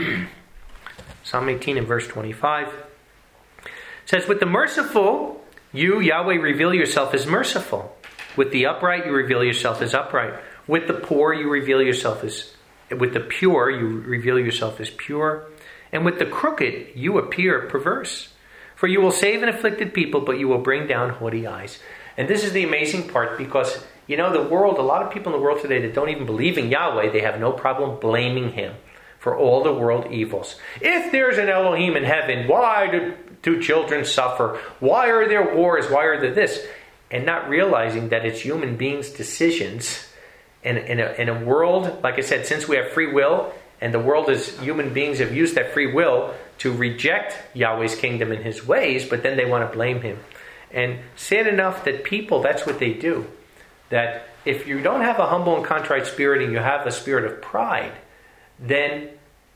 Psalm eighteen and verse twenty-five says, with the merciful, you, Yahweh, reveal yourself as merciful. With the upright, you reveal yourself as upright. With the poor, you reveal yourself as, with the pure, you reveal yourself as pure. And with the crooked, you appear perverse. For you will save an afflicted people, but you will bring down haughty eyes. And this is the amazing part, because, you know, the world, a lot of people in the world today that don't even believe in Yahweh, they have no problem blaming him for all the world evils. If there's an Elohim in heaven, why do, do children suffer? Why are there wars? Why are there this? And not realizing that it's human beings' decisions. And in a, in a world, like I said, since we have free will, and the world is, human beings have used that free will to reject Yahweh's kingdom and his ways, but then they want to blame him. And sad enough that people, that's what they do. That if you don't have a humble and contrite spirit and you have a spirit of pride, then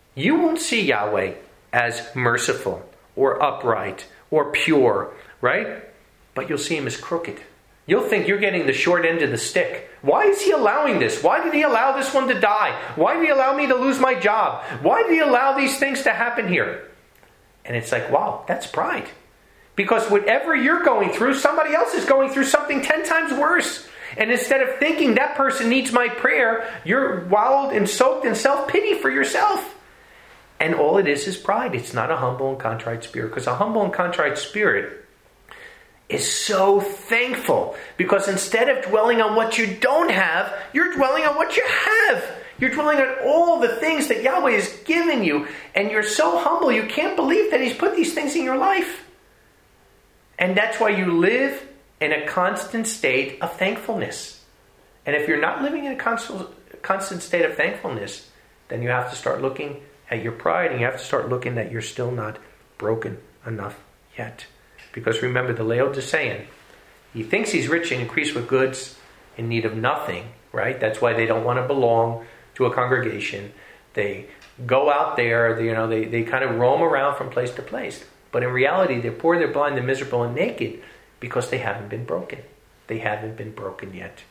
You won't see Yahweh as merciful or upright or pure, right? But you'll see him as crooked. You'll think you're getting the short end of the stick. Why is he allowing this? Why did he allow this one to die? Why did he allow me to lose my job? Why did he allow these things to happen here? And it's like, wow, that's pride. Because whatever you're going through, somebody else is going through something ten times worse. And instead of thinking that person needs my prayer, you're wallowed and soaked in self-pity for yourself. And all it is is pride. It's not a humble and contrite spirit. Because a humble and contrite spirit is so thankful. Because instead of dwelling on what you don't have, you're dwelling on what you have. You're dwelling on all the things that Yahweh has given you. And you're so humble, you can't believe that he's put these things in your life. And that's why you live in a constant state of thankfulness. And if you're not living in a constant, constant state of thankfulness, then you have to start looking at your pride, and you have to start looking that you're still not broken enough yet. Because remember, the Laodicean, he thinks he's rich and increased with goods, in need of nothing, right? That's why they don't want to belong to a congregation. They go out there, you know, they, they kind of roam around from place to place. But in reality, they're poor, they're blind, they're miserable, and naked because they haven't been broken. They haven't been broken yet.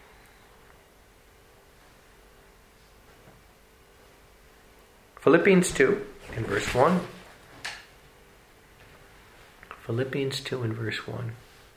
Philippians two in verse one. Philippians two in verse one.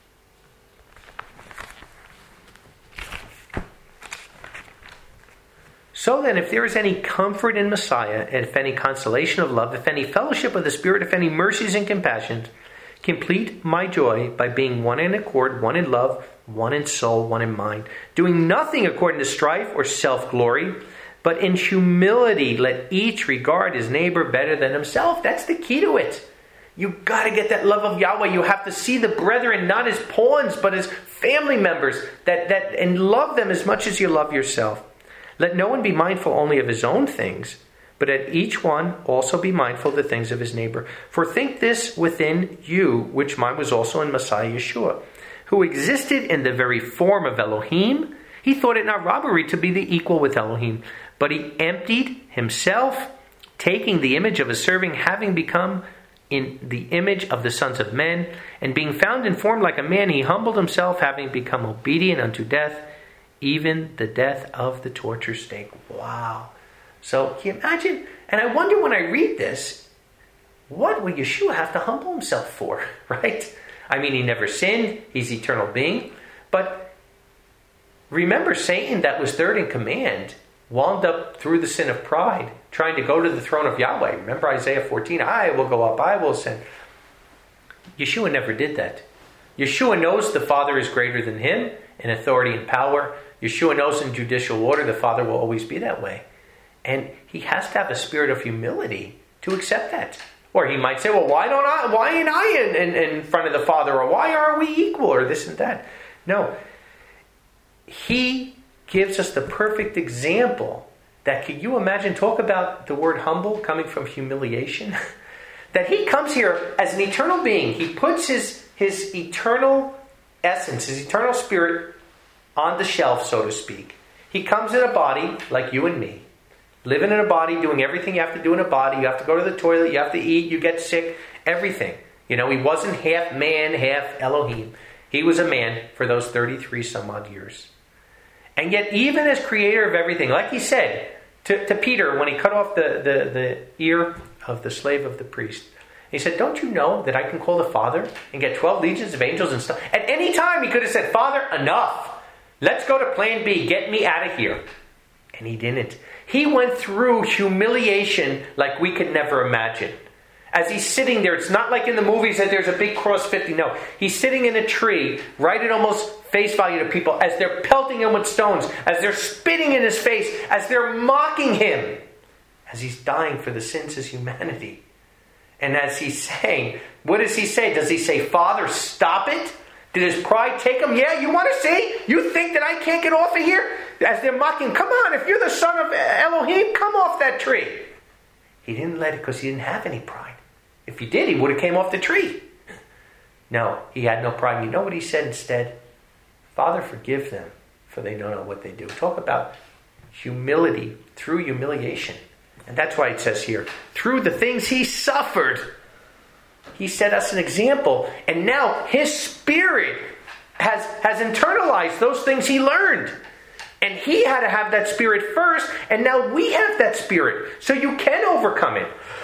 So then, if there is any comfort in Messiah, and if any consolation of love, if any fellowship of the Spirit, if any mercies and compassions, complete my joy by being one in accord, one in love, one in soul, one in mind, doing nothing according to strife or self-glory, but in humility let each regard his neighbor better than himself. That's the key to it. You've got to get that love of Yahweh. You have to see the brethren not as pawns, but as family members, that, that and love them as much as you love yourself. Let no one be mindful only of his own things, but let each one also be mindful of the things of his neighbor. For think this within you, which mine was also in Messiah Yeshua, who existed in the very form of Elohim. He thought it not robbery to be the equal with Elohim, but he emptied himself, taking the image of a servant, having become in the image of the sons of men, and being found in form like a man, he humbled himself, having become obedient unto death, even the death of the torture stake. Wow. So can you imagine? And I wonder when I read this, what would Yeshua have to humble himself for, right? I mean, he never sinned. He's eternal being. But remember, Satan, that was third in command, wound up through the sin of pride, trying to go to the throne of Yahweh. Remember Isaiah fourteen, I will go up, I will ascend. Yeshua never did that. Yeshua knows the Father is greater than him in authority and power. Yeshua knows in judicial order the Father will always be that way. And he has to have a spirit of humility to accept that. Or he might say, well, why don't I, why ain't I in, in, in front of the Father? Or why are we equal? Or this and that. No. He gives us the perfect example that, can you imagine, talk about the word humble coming from humiliation? That he comes here as an eternal being. He puts his, his eternal essence, his eternal spirit on the shelf, so to speak. He comes in a body like you and me. Living in a body, doing everything you have to do in a body. You have to go to the toilet, you have to eat, you get sick, everything. You know, he wasn't half man, half Elohim. He was a man for those thirty-three some odd years. And yet, even as creator of everything, like he said to, to Peter when he cut off the, the, the ear of the slave of the priest, he said, don't you know that I can call the Father and get twelve legions of angels and stuff? At any time he could have said, Father, enough. Let's go to plan B. Get me out of here. And he didn't. He went through humiliation like we could never imagine. As he's sitting there, it's not like in the movies that there's a big cross fifty. No, he's sitting in a tree, right at almost face value to people, as they're pelting him with stones, as they're spitting in his face, as they're mocking him, as he's dying for the sins of humanity. And as he's saying, what does he say? Does he say, Father, stop it? Did his pride take him? Yeah, you want to see? You think that I can't get off of here? As they're mocking, come on, if you're the son of Elohim, come off that tree. He didn't let it because he didn't have any pride. If he did, he would have came off the tree. No, he had no pride. You know what he said instead? Father, forgive them, for they don't know what they do. Talk about humility through humiliation. And that's why it says here, through the things he suffered, he set us an example. And now his Spirit has, has internalized those things he learned. And he had to have that Spirit first, and now we have that Spirit. So you can overcome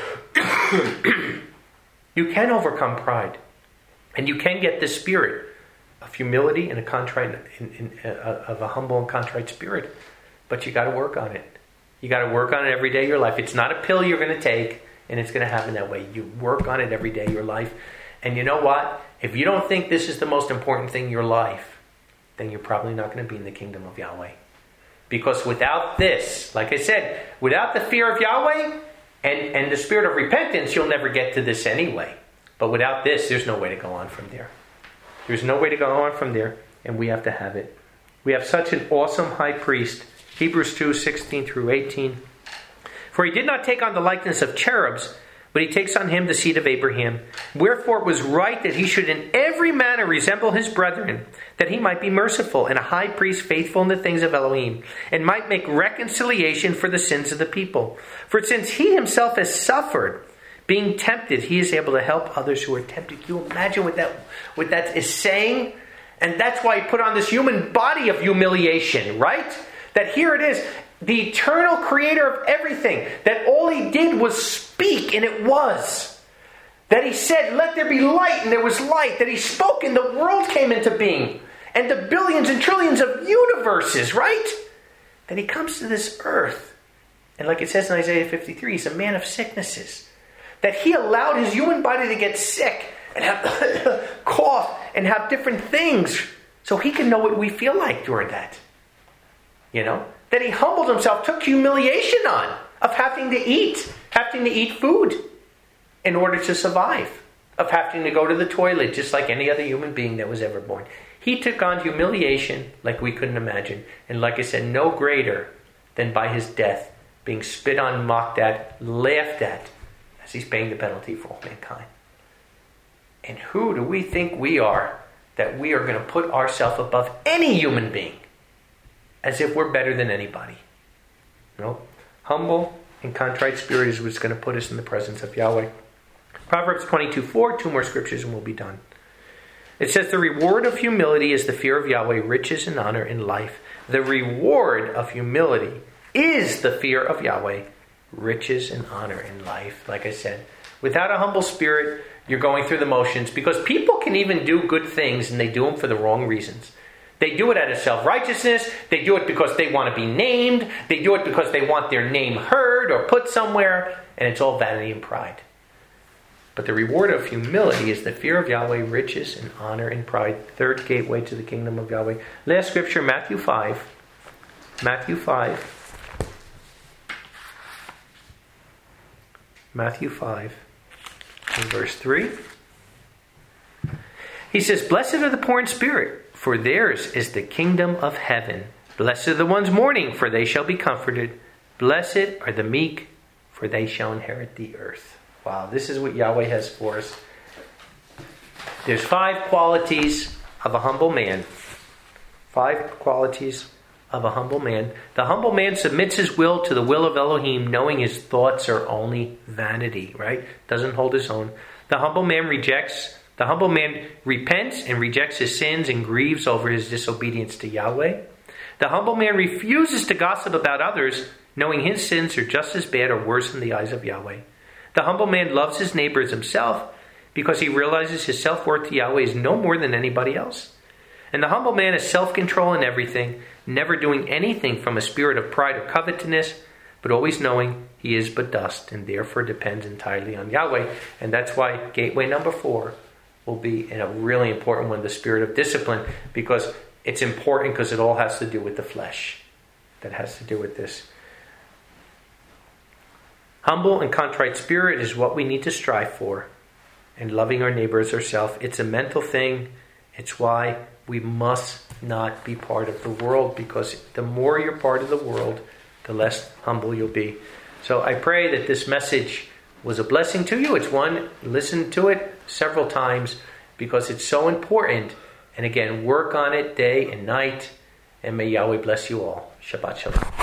it. You can overcome pride. And you can get the Spirit of humility and a contrite, in, in, uh, of a humble and contrite spirit. But you got to work on it. You got to work on it every day of your life. It's not a pill you're going to take, and it's going to happen that way. You work on it every day of your life. And you know what? If you don't think this is the most important thing in your life, then you're probably not going to be in the kingdom of Yahweh. Because without this, like I said, without the fear of Yahweh and, and the spirit of repentance, you'll never get to this anyway. But without this, there's no way to go on from there. There's no way to go on from there, and we have to have it. We have such an awesome high priest. Hebrews two, sixteen through eighteen. For he did not take on the likeness of cherubs, but he takes on him the seed of Abraham. Wherefore it was right that he should in every manner resemble his brethren, that he might be merciful and a high priest faithful in the things of Elohim, and might make reconciliation for the sins of the people. For since he himself has suffered, being tempted, he is able to help others who are tempted. Can you imagine what that, what that is saying? And that's why he put on this human body of humiliation, right? That here it is, the eternal creator of everything, that all he did was speak, and it was. That he said, let there be light, and there was light. That he spoke, and the world came into being. And the billions and trillions of universes, right? That he comes to this earth. And like it says in Isaiah fifty-three, he's a man of sicknesses. That he allowed his human body to get sick, and have cough, and have different things, so he can know what we feel like during that. You know? That he humbled himself, took humiliation on, of having to eat, having to eat food in order to survive, of having to go to the toilet just like any other human being that was ever born. He took on humiliation like we couldn't imagine. And like I said, no greater than by his death, being spit on, mocked at, laughed at, as he's paying the penalty for all mankind. And who do we think we are that we are going to put ourselves above any human being? As if we're better than anybody. No. Humble and contrite spirit is what's going to put us in the presence of Yahweh. Proverbs twenty-two four, two more scriptures and we'll be done. It says, the reward of humility is the fear of Yahweh, riches and honor in life. The reward of humility is the fear of Yahweh, riches and honor in life. Like I said, without a humble spirit, you're going through the motions, because people can even do good things and they do them for the wrong reasons. They do it out of self-righteousness. They do it because they want to be named. They do it because they want their name heard or put somewhere. And it's all vanity and pride. But the reward of humility is the fear of Yahweh, riches and honor and pride. Third gateway to the kingdom of Yahweh. Last scripture, Matthew five. Matthew five. Matthew five. In verse three. He says, blessed are the poor in spirit, for theirs is the kingdom of heaven. Blessed are the ones mourning, for they shall be comforted. Blessed are the meek, for they shall inherit the earth. Wow, this is what Yahweh has for us. There's five qualities of a humble man. Five qualities of a humble man. The humble man submits his will to the will of Elohim, knowing his thoughts are only vanity, right? Doesn't hold his own. The humble man rejects The humble man repents and rejects his sins and grieves over his disobedience to Yahweh. The humble man refuses to gossip about others, knowing his sins are just as bad or worse in the eyes of Yahweh. The humble man loves his neighbor as himself because he realizes his self-worth to Yahweh is no more than anybody else. And the humble man has self-control in everything, never doing anything from a spirit of pride or covetousness, but always knowing he is but dust and therefore depends entirely on Yahweh. And that's why gateway number four will be in a really important one, the spirit of discipline, because it's important because it all has to do with the flesh. That has to do with this. Humble and contrite spirit is what we need to strive for. And loving our neighbor as ourselves. It's a mental thing. It's why we must not be part of the world, because the more you're part of the world, the less humble you'll be. So I pray that this message was a blessing to you. It's one, listen to it several times because it's so important. And again, work on it day and night. And may Yahweh bless you all. Shabbat Shalom.